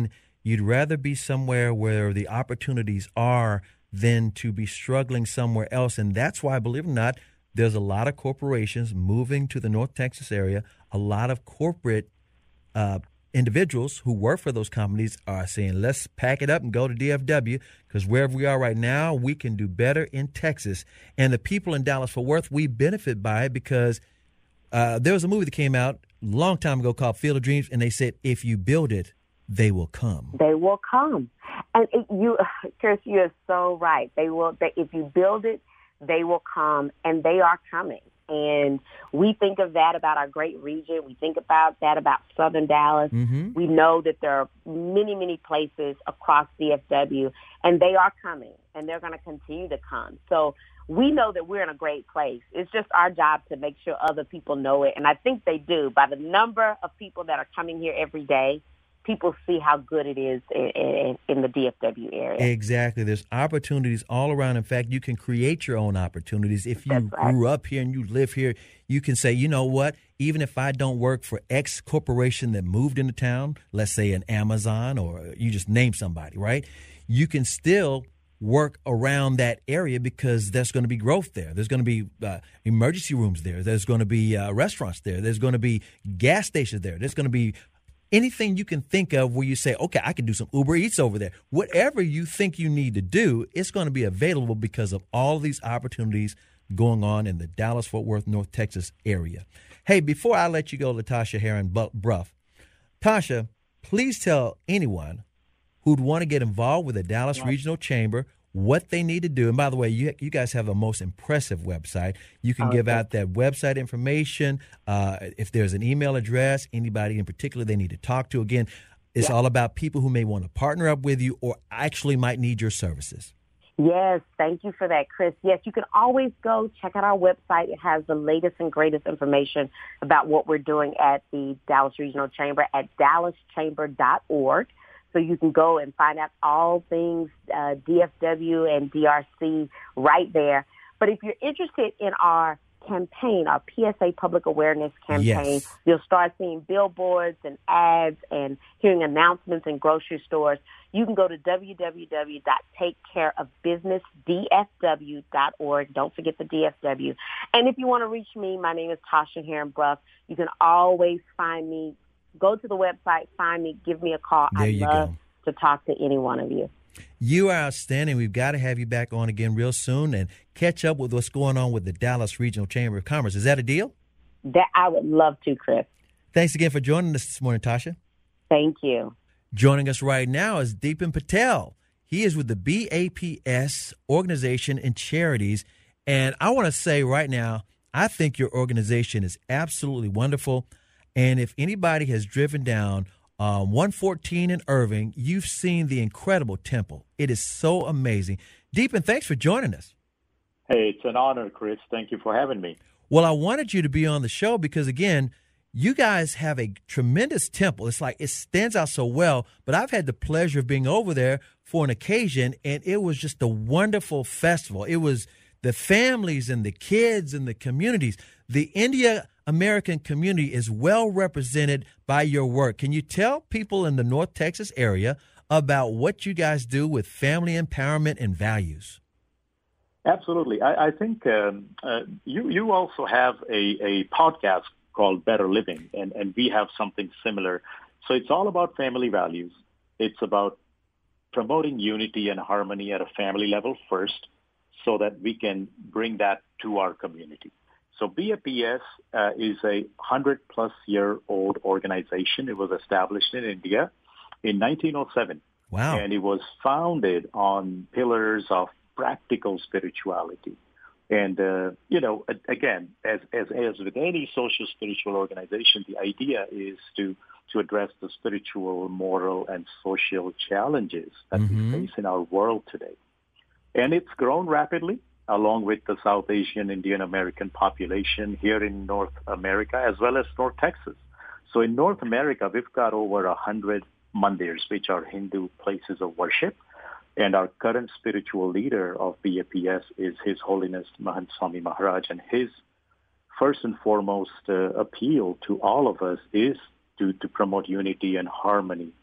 [SPEAKER 6] You'd rather be somewhere where the opportunities are than to be struggling somewhere else. And that's why, believe it or not, there's a lot of corporations moving to the North Texas area. A lot of corporate uh, individuals who work for those companies are saying, let's pack it up and go to D F W, because wherever we are right now, we can do better in Texas. And the people in Dallas-Fort Worth, we benefit by it because uh, there was a movie that came out a long time ago called Field of Dreams, and they said, if you build it, they will come.
[SPEAKER 7] They will come. And it, you, Chris, you're so right. They will. They, if you build it, they will come, and they are coming. And we think of that about our great region. We think about that about Southern Dallas. Mm-hmm. We know that there are many, many places across D F W, and they are coming, and they're going to continue to come. So we know that we're in a great place. It's just our job to make sure other people know it, and I think they do. By the number of people that are coming here every day, people see how good it is in, in, in the D F W area.
[SPEAKER 6] Exactly. There's opportunities all around. In fact, you can create your own opportunities. If you
[SPEAKER 7] right.
[SPEAKER 6] grew up here and you live here, you can say, you know what, even if I don't work for X corporation that moved into town, let's say an Amazon, or you just name somebody, right? You can still work around that area because there's going to be growth there. There's going to be uh, emergency rooms there. There's going to be uh, restaurants there. There's going to be gas stations there. There's going to be anything you can think of where you say, okay, I can do some Uber Eats over there. Whatever you think you need to do, it's going to be available because of all these opportunities going on in the Dallas-Fort Worth, North Texas area. Hey, before I let you go, Latasha Heron Bruff, Tasha, please tell anyone who'd want to get involved with the Dallas yes. Regional Chamber what they need to do. And by the way, you you guys have a most impressive website. You can oh, give out that website information. Uh, if there's an email address, anybody in particular they need to talk to. Again, it's yeah. all about people who may want to partner up with you or actually might need your services.
[SPEAKER 7] Yes, thank you for that, Chris. Yes, you can always go check out our website. It has the latest and greatest information about what we're doing at the Dallas Regional Chamber at dallas chamber dot org. So you can go and find out all things uh, D F W and D R C right there. But if you're interested in our campaign, our P S A Public Awareness campaign,
[SPEAKER 6] yes.
[SPEAKER 7] you'll start seeing billboards and ads and hearing announcements in grocery stores. You can go to w w w dot take care of business d f w dot org. Don't forget the D F W. And if you want to reach me, my name is Tasha Heron Bruff. You can always find me. Go to the website, find me, give me a call.
[SPEAKER 6] There
[SPEAKER 7] I'd
[SPEAKER 6] you
[SPEAKER 7] love
[SPEAKER 6] go.
[SPEAKER 7] to talk to any one of you.
[SPEAKER 6] You are outstanding. We've got to have you back on again real soon and catch up with what's going on with the Dallas Regional Chamber of Commerce. Is that a deal?
[SPEAKER 7] That I would love to, Chris.
[SPEAKER 6] Thanks again for joining us this morning, Tasha.
[SPEAKER 7] Thank you.
[SPEAKER 6] Joining us right now is Deepan Patel. He is with the B A P S organization and charities. And I want to say right now, I think your organization is absolutely wonderful. And if anybody has driven down uh, one fourteen in Irving, you've seen the incredible temple. It is so amazing. Deepan, thanks for joining us.
[SPEAKER 8] Hey, it's an honor, Chris. Thank you for having me.
[SPEAKER 6] Well, I wanted you to be on the show because, again, you guys have a tremendous temple. It's like it stands out so well, but I've had the pleasure of being over there for an occasion, and it was just a wonderful festival. It was the families and the kids and the communities. The India American community is well represented by your work. Can you tell people in the North Texas area about what you guys do with family empowerment and values?
[SPEAKER 8] Absolutely. I, I think um, uh, you you also have a, a podcast called Better Living, and, and we have something similar. So it's all about family values. It's about promoting unity and harmony at a family level first so that we can bring that to our community. So B A P S uh, is a hundred-plus-year-old organization. It was established in India in nineteen oh seven.
[SPEAKER 6] Wow.
[SPEAKER 8] And it was founded on pillars of practical spirituality. And, uh, you know, again, as, as as with any social spiritual organization, the idea is to, to address the spiritual, moral, and social challenges that mm-hmm. we face in our world today. And it's grown rapidly, along with the South Asian Indian American population here in North America, as well as North Texas. So in North America, we've got over one hundred mandirs, which are Hindu places of worship. And our current spiritual leader of B A P S is His Holiness Mahant Swami Maharaj. And his first and foremost uh, appeal to all of us is to, to promote unity and harmony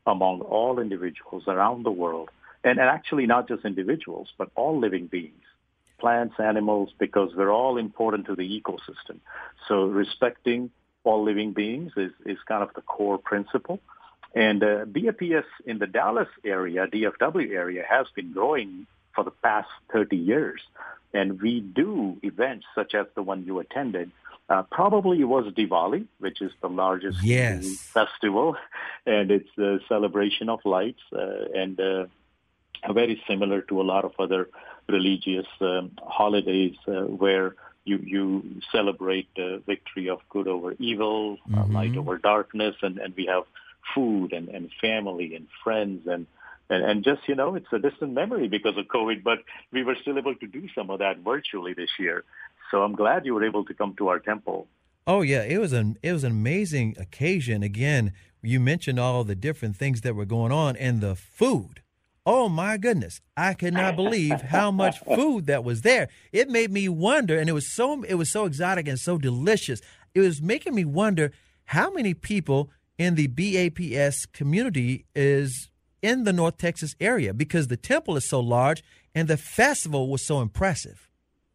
[SPEAKER 8] among all individuals around the world, and, and actually not just individuals, but all living beings, plants, animals, because we're all important to the ecosystem. So respecting all living beings is, is kind of the core principle. And uh, B A P S in the Dallas area, D F W area, has been growing for the past thirty years. And we do events such as the one you attended. Uh, probably it was Diwali, which is the largest
[SPEAKER 6] yes.
[SPEAKER 8] festival, and it's a celebration of lights, uh, and uh, very similar to a lot of other religious um, holidays uh, where you, you celebrate the victory of good over evil, mm-hmm. uh, light over darkness, and, and we have food and, and family and friends and And, and just, you know, it's a distant memory because of COVID, but we were still able to do some of that virtually this year. So I'm glad you were able to come to our temple.
[SPEAKER 6] Oh, yeah, it was an it was an amazing occasion. Again, you mentioned all the different things that were going on and the food. Oh, my goodness. I could not believe how much food that was there. It made me wonder, and it was so it was so exotic and so delicious. It was making me wonder how many people in the B A P S community is in the North Texas area, because the temple is so large and the festival was so impressive.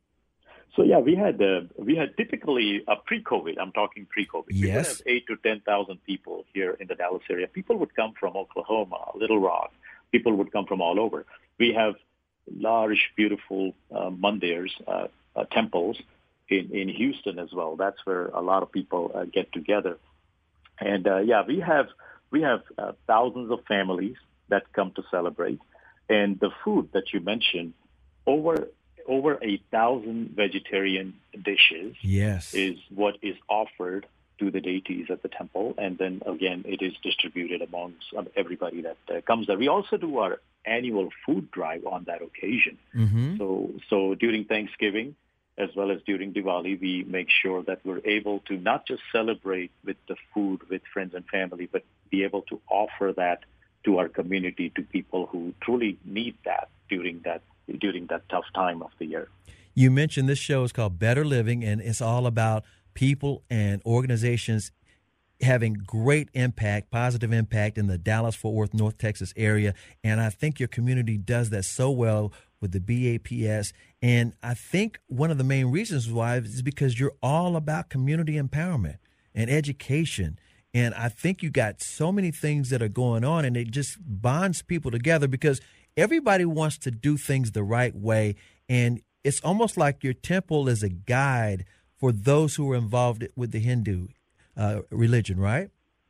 [SPEAKER 8] So yeah, we had uh, we had typically uh, pre-COVID. I'm talking pre-COVID.
[SPEAKER 6] Yes.
[SPEAKER 8] We would have eight to ten thousand people here in the Dallas area. People would come from Oklahoma, Little Rock. People would come from all over. We have large, beautiful uh, mandirs, uh, uh, temples in, in Houston as well. That's where a lot of people uh, get together. And uh, yeah, we have we have uh, thousands of families that come to celebrate. And the food that you mentioned, over over a thousand vegetarian dishes
[SPEAKER 6] yes.
[SPEAKER 8] is what is offered to the deities at the temple. And then, again, it is distributed amongst everybody that uh, comes there. We also do our annual food drive on that occasion.
[SPEAKER 6] Mm-hmm.
[SPEAKER 8] So, so during Thanksgiving, as well as during Diwali, we make sure that we're able to not just celebrate with the food with friends and family, but be able to offer that to our community, to people who truly need that during that during that tough time of the year.
[SPEAKER 6] You mentioned this show is called Better Living, and it's all about people and organizations having great impact, positive impact in the Dallas-Fort Worth, North Texas area. And I think your community does that so well with the B A P S. And I think one of the main reasons why is because you're all about community empowerment and education. And I think you got so many things that are going on, and it just bonds people together because everybody wants to do things the right way. And it's almost like your temple is a guide for those who are involved with the Hindu uh, religion, right?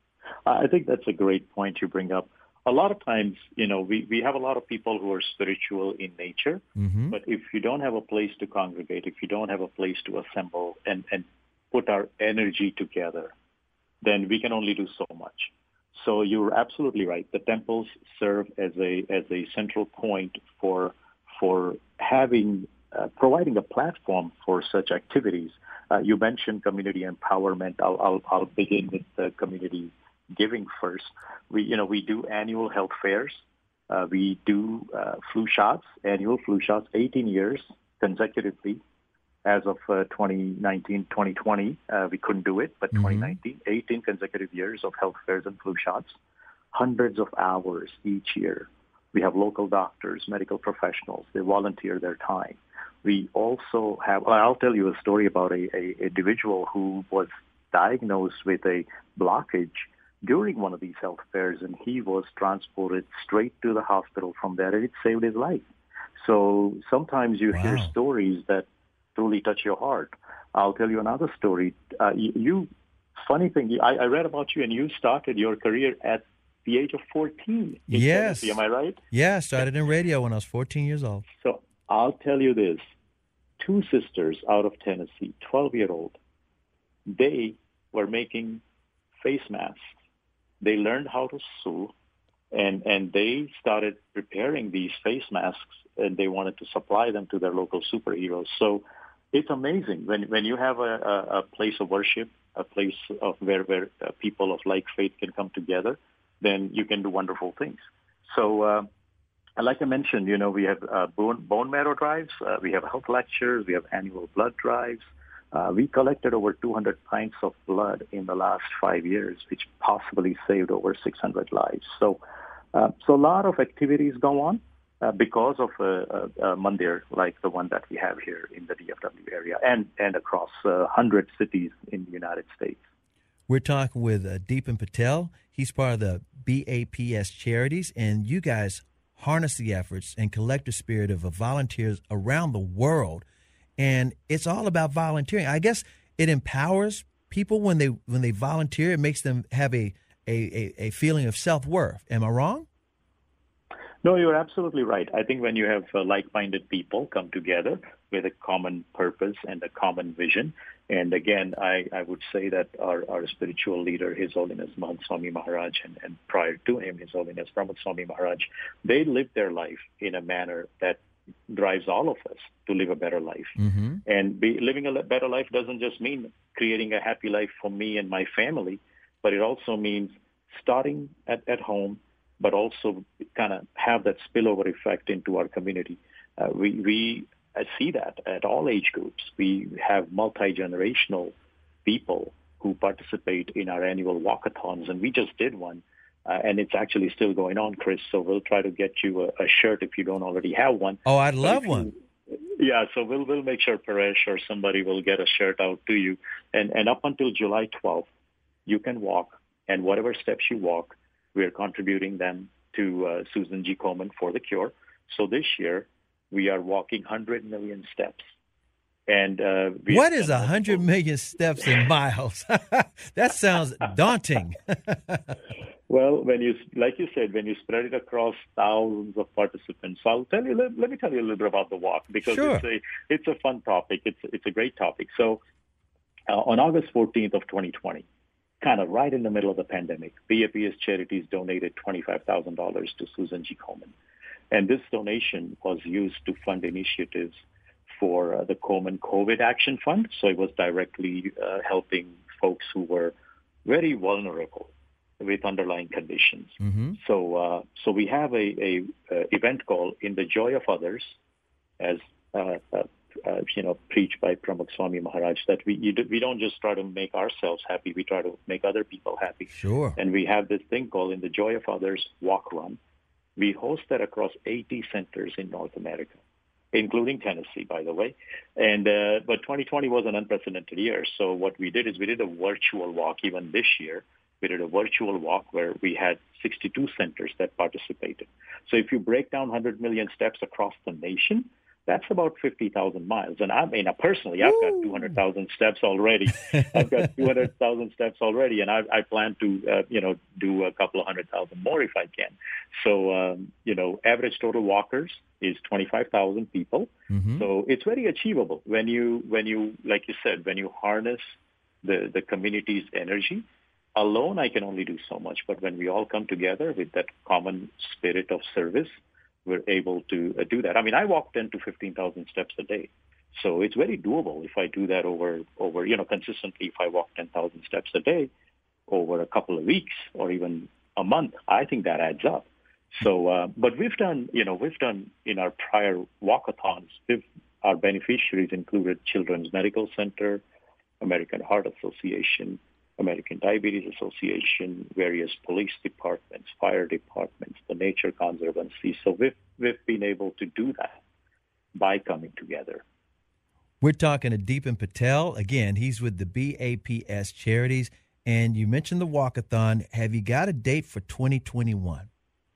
[SPEAKER 8] I think that's a great point you bring up. A lot of times, you know, we, we have a lot of people who are spiritual in nature,
[SPEAKER 6] mm-hmm.
[SPEAKER 8] but if you don't have a place to congregate, if you don't have a place to assemble and, and put our energy together, then we can only do so much. So you're absolutely right. The temples serve as a as a central point for for having uh, providing a platform for such activities. Uh, you mentioned community empowerment. I'll, I'll I'll begin with the community giving first. We you know we do annual health fairs. Uh, we do uh, flu shots, annual flu shots, eighteen years consecutively. As of uh, twenty nineteen, twenty twenty, uh, we couldn't do it, but mm-hmm. twenty nineteen, eighteen consecutive years of health fairs and flu shots, hundreds of hours each year. We have local doctors, medical professionals. They volunteer their time. We also have, well, I'll tell you a story about a, a individual who was diagnosed with a blockage during one of these health fairs, and he was transported straight to the hospital from there, and it saved his life. So sometimes you wow. hear stories that truly touch your heart. I'll tell you another story. Uh, you, you, funny thing, I, I read about you, and you started your career at the age of fourteen.
[SPEAKER 6] Yes.
[SPEAKER 8] Tennessee, am I right?
[SPEAKER 6] Yeah, I started in radio when I was fourteen years old.
[SPEAKER 8] So I'll tell you this. Two sisters out of Tennessee, twelve-year-old, they were making face masks. They learned how to sew, and, and they started preparing these face masks, and they wanted to supply them to their local superheroes. So it's amazing when when you have a, a, a place of worship, a place of where where uh, people of like faith can come together, then you can do wonderful things. So, uh, like I mentioned, you know, we have uh, bone bone marrow drives, uh, we have health lectures, we have annual blood drives. Uh, we collected over two hundred pints of blood in the last five years, which possibly saved over six hundred lives. So so a lot of activities go on uh, because of a, a, a mandir like the one that we have here in the D F W area and, and across uh, one hundred cities in the United States.
[SPEAKER 6] We're talking with uh, Deepan Patel. He's part of the B A P S Charities, and you guys harness the efforts and collective spirit of volunteers around the world. And it's all about volunteering. I guess it empowers people when they when they volunteer. It makes them have a a, a, a feeling of self-worth. Am I wrong?
[SPEAKER 8] No, you're absolutely right. I think when you have uh, like-minded people come together with a common purpose and a common vision, and again, I, I would say that our, our spiritual leader, His Holiness Mahant Swami Maharaj, and, and prior to him, His Holiness Pramod Swami Maharaj, they lived their life in a manner that drives all of us to live a better life. Mm-hmm. And be, living a better life doesn't just mean creating a happy life for me and my family, but it also means starting at, at home, but also kind of have that spillover effect into our community. Uh, we we I see that at all age groups. We have multi-generational people who participate in our annual walkathons, and we just did one, uh, and it's actually still going on, Chris, so we'll try to get you a, a shirt if you don't already have one.
[SPEAKER 6] Oh, I'd love one.
[SPEAKER 8] You, yeah, so we'll we'll make sure Paresh or somebody will get a shirt out to you. And, and up until July twelfth, you can walk, and whatever steps you walk, we are contributing them to uh, Susan G. Komen for the Cure. So this year, we are walking one hundred million steps. And uh, we
[SPEAKER 6] what is one hundred million steps in miles? That sounds daunting.
[SPEAKER 8] Well, when you, like you said, when you spread it across thousands of participants, so I'll tell you. Let, let me tell you a little bit about the walk because
[SPEAKER 6] sure.
[SPEAKER 8] it's a it's a fun topic. It's it's a great topic. So uh, on August fourteenth of twenty twenty, kind of right in the middle of the pandemic, B A P S Charities donated twenty-five thousand dollars to Susan G. Komen. And this donation was used to fund initiatives for uh, the Komen COVID Action Fund. So it was directly uh, helping folks who were very vulnerable with underlying conditions. Mm-hmm. So uh, so we have a, a, a event called In the Joy of Others, as uh, uh, uh, you know, preached by Pramod Swami Maharaj, that we you do, we don't just try to make ourselves happy, we try to make other people happy.
[SPEAKER 6] Sure.
[SPEAKER 8] And we have this thing called In the Joy of Others Walk Run. We host that across eighty centers in North America, including Tennessee, by the way. And uh, but twenty twenty was an unprecedented year. So what we did is we did a virtual walk even this year. We did a virtual walk where we had sixty-two centers that participated. So if you break down one hundred million steps across the nation, that's about fifty thousand miles. And I mean, personally, I've got two hundred thousand steps already. I've got two hundred thousand steps already, and I, I plan to, uh, you know, do a couple of hundred thousand more if I can. So, um, you know, average total walkers is twenty-five thousand people. Mm-hmm. So it's very achievable when you, when you, like you said, when you harness the, the community's energy. Alone, I can only do so much. But when we all come together with that common spirit of service, we're able to uh, do that. I mean, I walk ten to fifteen thousand steps a day. So it's very doable if I do that over, over you know, consistently. If I walk ten thousand steps a day over a couple of weeks or even a month, I think that adds up. So, uh, but we've done, you know, we've done in our prior walkathons, we've, our beneficiaries included Children's Medical Center, American Heart Association, American Diabetes Association, various police departments, fire departments, the Nature Conservancy. So we've, we've been able to do that by coming together.
[SPEAKER 6] We're talking to Deepan Patel. Again, he's with the B A P S Charities. And you mentioned the walkathon. Have you got a date for twenty twenty-one?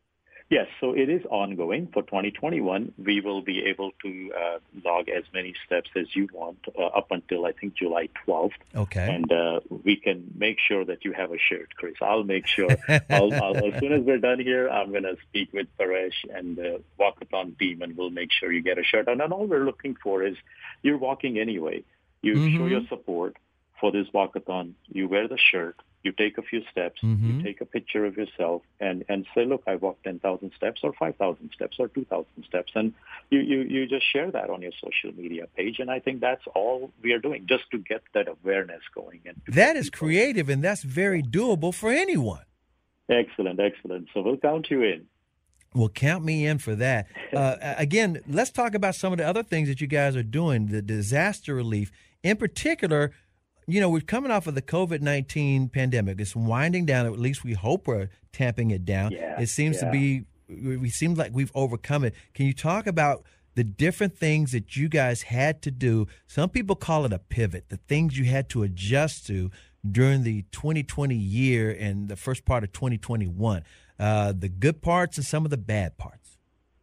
[SPEAKER 8] Yes, so it is ongoing. For twenty twenty-one, we will be able to uh, log as many steps as you want uh, up until, I think, July twelfth.
[SPEAKER 6] Okay.
[SPEAKER 8] And uh, we can make sure that you have a shirt, Chris. I'll make sure. I'll, I'll, as soon as we're done here, I'm going to speak with Paresh and the walkathon team, and we'll make sure you get a shirt. And then all we're looking for is you're walking anyway. You mm-hmm. show your support for this walkathon. You wear the shirt. You take a few steps, mm-hmm. you take a picture of yourself and, and say, look, I walked ten thousand steps or five thousand steps or two thousand steps. And you, you, you just share that on your social media page. And I think that's all we are doing, just to get that awareness going. And
[SPEAKER 6] that is creative, and that's very doable for anyone.
[SPEAKER 8] Excellent, excellent. So we'll count you in.
[SPEAKER 6] Well, count me in for that. Uh, again, let's talk about some of the other things that you guys are doing, the disaster relief. In particular, you know, we're coming off of the COVID nineteen pandemic. It's winding down. At least we hope we're tamping it down.
[SPEAKER 8] Yeah,
[SPEAKER 6] it seems
[SPEAKER 8] yeah.
[SPEAKER 6] to be we seem like we've overcome it. Can you talk about the different things that you guys had to do? Some people call it a pivot, the things you had to adjust to during the twenty twenty year and the first part of twenty twenty-one, uh, the good parts and some of the bad parts.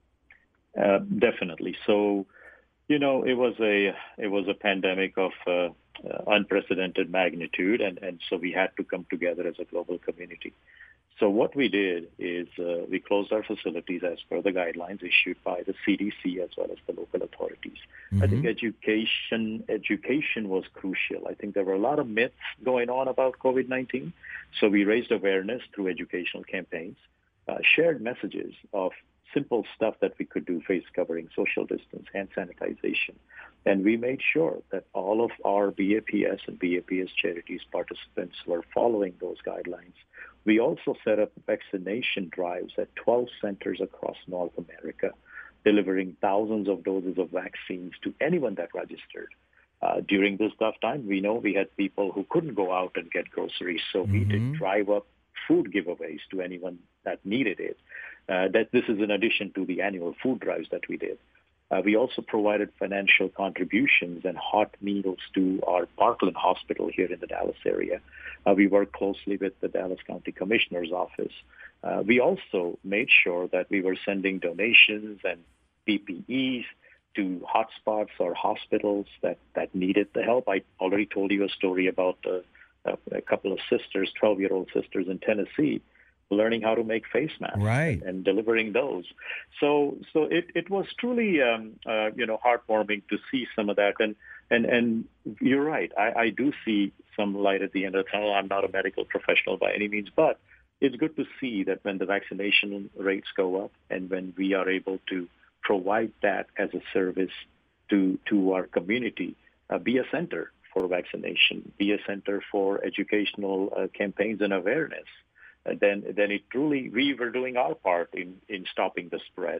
[SPEAKER 8] Uh, definitely. So, you know, it was a it was a pandemic of uh, uh, unprecedented magnitude, and, and so we had to come together as a global community. So what we did is uh, we closed our facilities as per the guidelines issued by the C D C as well as the local authorities. Mm-hmm. I think education education was crucial. I think there were a lot of myths going on about COVID nineteen. So we raised awareness through educational campaigns, uh, shared messages of simple stuff that we could do: face covering, social distance, hand sanitization. And we made sure that all of our B A P S and B A P S charities participants were following those guidelines. We also set up vaccination drives at twelve centers across North America, delivering thousands of doses of vaccines to anyone that registered. Uh, during this tough time, we know we had people who couldn't go out and get groceries, so mm-hmm. we did drive-up food giveaways to anyone that needed it. Uh, that this is in addition to the annual food drives that we did. Uh, we also provided financial contributions and hot meals to our Parkland Hospital here in the Dallas area. Uh, we worked closely with the Dallas County Commissioner's Office. Uh, we also made sure that we were sending donations and P P Es to hotspots or hospitals that, that needed the help. I already told you a story about uh, a, a couple of sisters, twelve-year-old sisters in Tennessee, learning how to make face masks
[SPEAKER 6] right.
[SPEAKER 8] and, and delivering those. So so it, it was truly, um, uh, you know, heartwarming to see some of that. And and, and you're right. I, I do see some light at the end of the tunnel. I'm not a medical professional by any means, but it's good to see that when the vaccination rates go up and when we are able to provide that as a service to, to our community, uh, be a center for vaccination, be a center for educational uh, campaigns and awareness, Uh, then then it truly, we were doing our part in, in stopping the spread.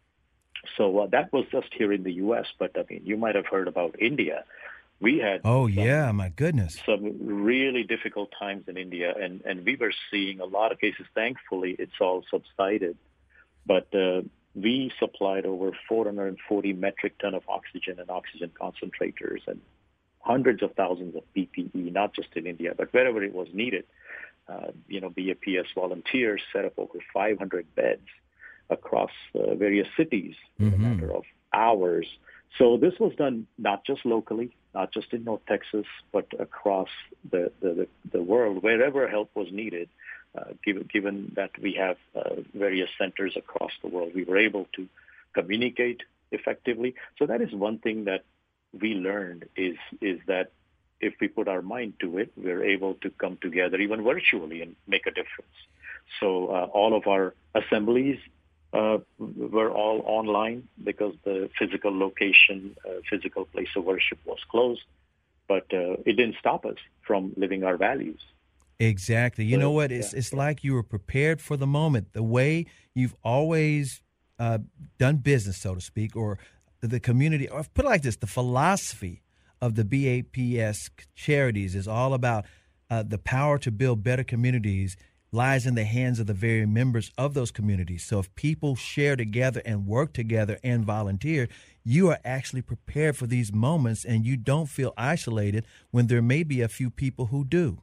[SPEAKER 8] So uh, that was just here in the U S, but I mean, you might have heard about India. We had
[SPEAKER 6] oh
[SPEAKER 8] some,
[SPEAKER 6] yeah, my goodness,
[SPEAKER 8] some really difficult times in India, and, and we were seeing a lot of cases. Thankfully, it's all subsided, but uh, we supplied over four hundred forty metric ton of oxygen and oxygen concentrators and hundreds of thousands of P P E, not just in India, but wherever it was needed. Uh, you know, B A P S volunteers set up over five hundred beds across uh, various cities in mm-hmm. a matter of hours. So this was done not just locally, not just in North Texas, but across the, the, the world, wherever help was needed. Uh, given, given that we have uh, various centers across the world, we were able to communicate effectively. So that is one thing that we learned is is that if we put our mind to it, we're able to come together even virtually and make a difference. So uh, all of our assemblies uh, were all online because the physical location, uh, physical place of worship was closed, but uh, it didn't stop us from living our values.
[SPEAKER 6] Exactly. You so, know what? It's yeah. it's like you were prepared for the moment, the way you've always uh, done business, so to speak, or the community, or put it like this, the philosophy of the B A P S charities is all about uh, the power to build better communities lies in the hands of the very members of those communities. So if people share together and work together and volunteer, you are actually prepared for these moments and you don't feel isolated when there may be a few people who do.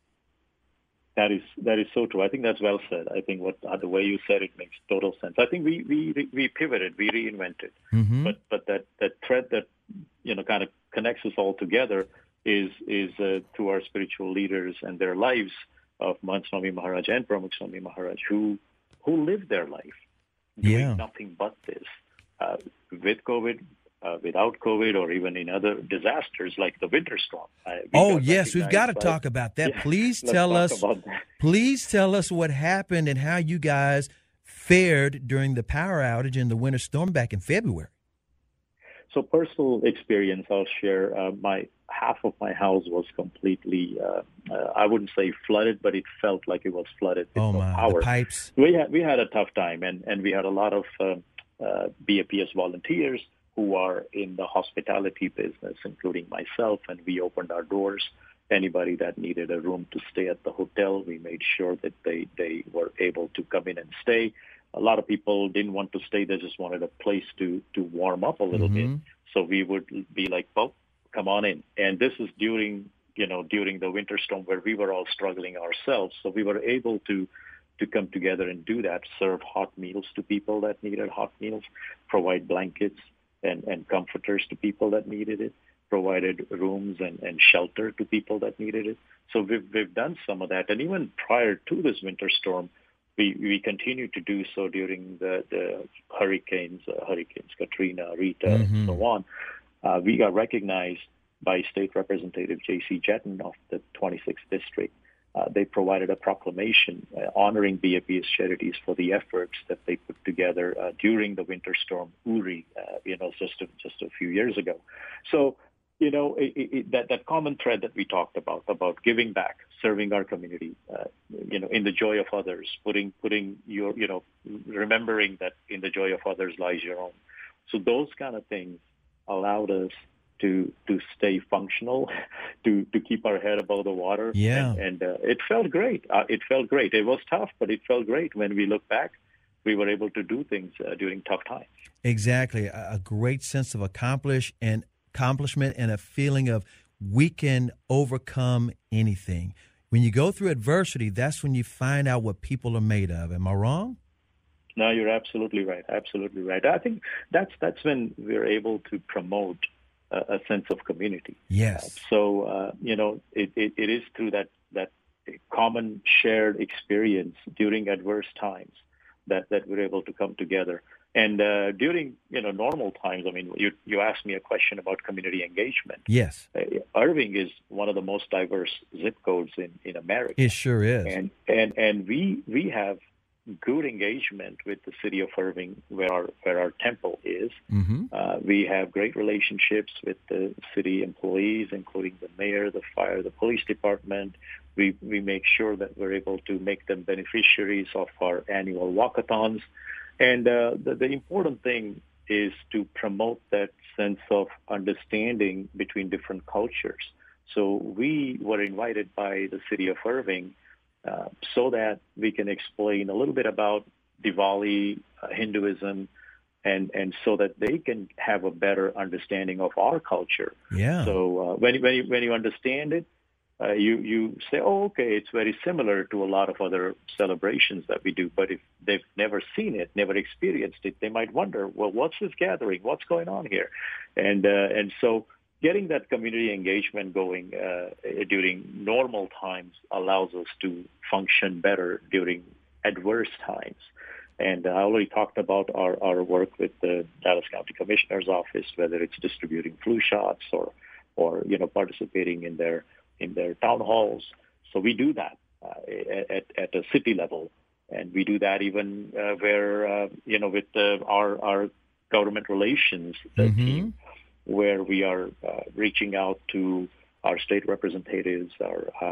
[SPEAKER 8] That is that is so true. I think that's well said. I think what uh, the way you said it makes total sense. I think we we we pivoted, we reinvented, mm-hmm. but but that, that thread that you know kind of connects us all together is is uh, through our spiritual leaders and their lives of Mahant Swami Maharaj and Pramukh Swami Maharaj, who who lived their life doing
[SPEAKER 6] yeah.
[SPEAKER 8] nothing but this uh, with COVID. Uh, without COVID, or even in other disasters like the winter storm. Uh,
[SPEAKER 6] oh, yes, we've got to by, talk about that. Yeah, please tell us, please tell us what happened and how you guys fared during the power outage and the winter storm back in February.
[SPEAKER 8] So personal experience, I'll share. Uh, my half of my house was completely, uh, uh, I wouldn't say flooded, but it felt like it was flooded with
[SPEAKER 6] oh
[SPEAKER 8] no
[SPEAKER 6] my,
[SPEAKER 8] power.
[SPEAKER 6] The pipes.
[SPEAKER 8] We had, we had a tough time, and, and we had a lot of uh, uh, B A P S volunteers who are in the hospitality business, including myself, and we opened our doors. Anybody that needed a room to stay at the hotel, we made sure that they, they were able to come in and stay. a lot of people didn't want to stay. They just wanted a place to, to warm up a little mm-hmm. bit. So we would be like, well, come on in. And this is during, you know, during the winter storm where we were all struggling ourselves. So we were able to, to come together and do that, serve hot meals to people that needed hot meals, provide blankets and, and comforters to people that needed it, provided rooms and, and shelter to people that needed it. So we've, we've done some of that. And even prior to this winter storm, we, we continued to do so during the, the hurricanes, uh, hurricanes Katrina, Rita, mm-hmm. and so on. Uh, we got recognized by State Representative J C Jetton of the twenty-sixth District. Uh, they provided a proclamation uh, honoring B A P S charities for the efforts that they put together uh, during the winter storm Uri, uh, you know, just a, just a few years ago. So, you know, it, it, that, that common thread that we talked about, about giving back, serving our community, uh, you know, in the joy of others, putting, putting your, you know, remembering that in the joy of others lies your own. So those kind of things allowed us to to stay functional, to, to keep our head above the water.
[SPEAKER 6] Yeah.
[SPEAKER 8] And, and uh, it felt great. Uh, it felt great. It was tough, but it felt great. When we look back, we were able to do things uh, during tough times.
[SPEAKER 6] Exactly. A, a great sense of accomplish and accomplishment and a feeling of we can overcome anything. When you go through adversity, that's when you find out what people are made of. Am I wrong?
[SPEAKER 8] No, you're absolutely right. Absolutely right. I think that's that's when we're able to promote a, a sense of community.
[SPEAKER 6] Yes.
[SPEAKER 8] Uh, so, uh, you know, it, it, it is through that, that common shared experience during adverse times that, that we're able to come together. And uh, during, you know, normal times, I mean, you you asked me a question about community engagement.
[SPEAKER 6] Yes.
[SPEAKER 8] Uh, Irving is one of the most diverse zip codes in, in America.
[SPEAKER 6] It sure is.
[SPEAKER 8] And and and we we have good engagement with the city of Irving, where our where our temple is.
[SPEAKER 6] Mm-hmm.
[SPEAKER 8] Uh, we have great relationships with the city employees, including the mayor, the fire, the police department. We we make sure that we're able to make them beneficiaries of our annual walkathons. And uh, the, the important thing is to promote that sense of understanding between different cultures. So we were invited by the city of Irving uh, so that we can explain a little bit about Diwali, uh, Hinduism, and, and so that they can have a better understanding of our culture.
[SPEAKER 6] Yeah.
[SPEAKER 8] So uh, when, when, you, when you understand it, Uh, you, you say, oh, okay, it's very similar to a lot of other celebrations that we do. But if they've never seen it, never experienced it, they might wonder, well, what's this gathering? What's going on here? And uh, and so getting that community engagement going uh, during normal times allows us to function better during adverse times. And I already talked about our, our work with the Dallas County Commissioner's Office, whether it's distributing flu shots or, or you know, participating in their in their town halls. So we do that uh, at, at a city level. And we do that even uh, where, uh, you know, with uh, our, our government relations uh, mm-hmm. team, where we are uh, reaching out to our state representatives, our, uh,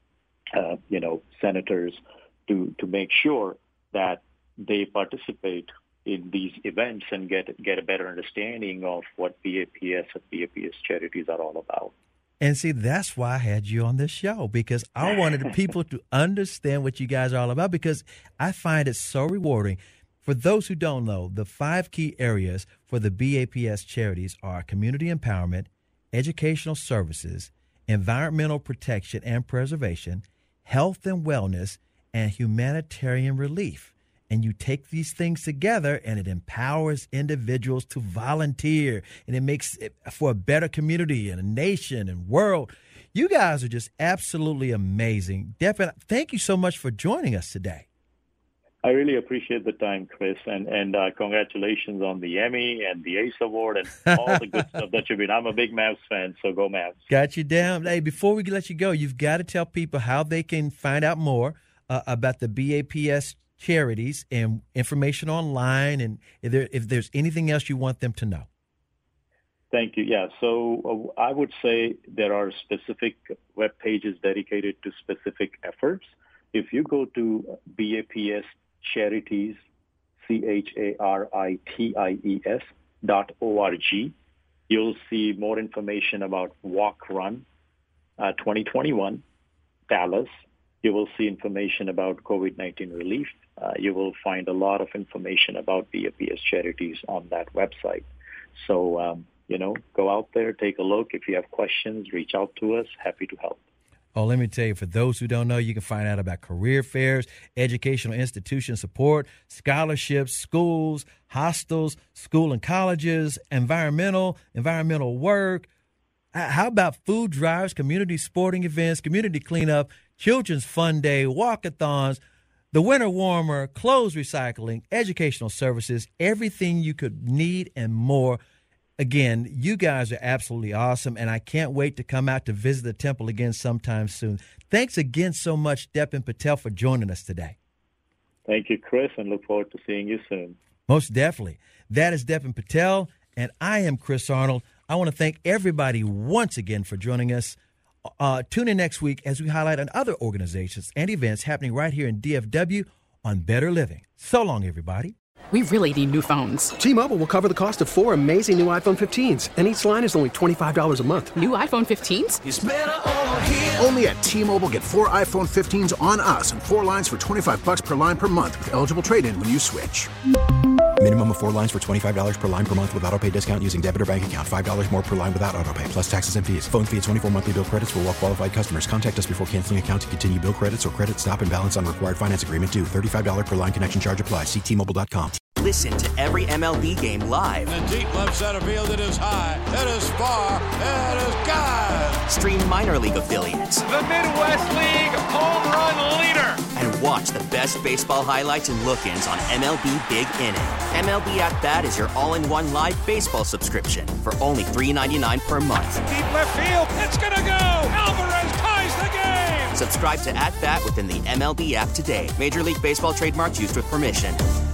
[SPEAKER 8] uh, you know, senators to, to make sure that they participate in these events and get, get a better understanding of what B A P S and B A P S charities are all about.
[SPEAKER 6] And see, that's why I had you on this show, because I wanted people to understand what you guys are all about, because I find it so rewarding. For those who don't know, the five key areas for the B A P S charities are community empowerment, educational services, environmental protection and preservation, health and wellness, and humanitarian relief. And you take these things together, and it empowers individuals to volunteer, and it makes it for a better community and a nation and world. You guys are just absolutely amazing. Devin, thank you so much for joining us today.
[SPEAKER 8] I really appreciate the time, Chris, and and uh, congratulations on the Emmy and the Ace Award and all the good stuff that you've been. I'm a big Mavs fan, so go Mavs.
[SPEAKER 6] Got you down. Hey, before we let you go, you've got to tell people how they can find out more uh, about the B A P S charities and information online, and if, there, if there's anything else you want them to know.
[SPEAKER 8] Thank you. Yeah, so uh, I would say there are specific web pages dedicated to specific efforts. If you go to B A P S charities, C H A R I T I E S dot O R G, you'll see more information about Walk Run uh, twenty twenty-one, Dallas, You will see information about COVID nineteen relief. Uh, you will find a lot of information about B A P S charities on that website. So, um, you know, go out there, take a look. If you have questions, reach out to us. Happy to help.
[SPEAKER 6] Oh, let me tell you, for those who don't know, you can find out about career fairs, educational institution support, scholarships, schools, hostels, school and colleges, environmental, environmental work. How about food drives, community sporting events, community cleanup, children's fun day, walkathons, the winter warmer, clothes recycling, educational services, everything you could need and more. Again, you guys are absolutely awesome, and I can't wait to come out to visit the temple again sometime soon. Thanks again so much, Depin Patel, for joining us today.
[SPEAKER 8] Thank you, Chris, and look forward to seeing you soon.
[SPEAKER 6] Most definitely. That is Depin Patel, and I am Chris Arnold. I want to thank everybody once again for joining us. Uh, tune in next week as we highlight on other organizations and events happening right here in D F W on Better Living. So long, everybody.
[SPEAKER 9] We really need new phones.
[SPEAKER 10] T-Mobile will cover the cost of four amazing new iPhone fifteens, and each line is only twenty-five dollars a month.
[SPEAKER 9] New iPhone fifteens?
[SPEAKER 1] It's better over here. Only at T-Mobile, get four iPhone fifteens on us and four lines for twenty-five bucks per line per month with eligible trade-in when you switch.
[SPEAKER 2] Minimum of four lines for twenty-five dollars per line per month with autopay discount using debit or bank account. five dollars more per line without autopay, plus taxes and fees. Phone fee at twenty-four monthly bill credits for well-qualified customers. Contact us before canceling account to continue bill credits or credit stop and balance on required finance agreement due. thirty-five dollars per line connection charge applies. See T Mobile dot com.
[SPEAKER 3] Listen to every M L B game live.
[SPEAKER 4] In the deep left center field, it is high, it is far, it is gone.
[SPEAKER 3] Stream minor league affiliates.
[SPEAKER 5] The Midwest League home run leader.
[SPEAKER 3] And watch the best baseball highlights and look-ins on M L B Big Inning. M L B At Bat is your all-in-one live baseball subscription for only three dollars and ninety-nine cents per month.
[SPEAKER 5] Deep left field, it's gonna go. Alvarez ties the game.
[SPEAKER 3] Subscribe to At Bat within the M L B app today. Major League Baseball trademarks used with permission.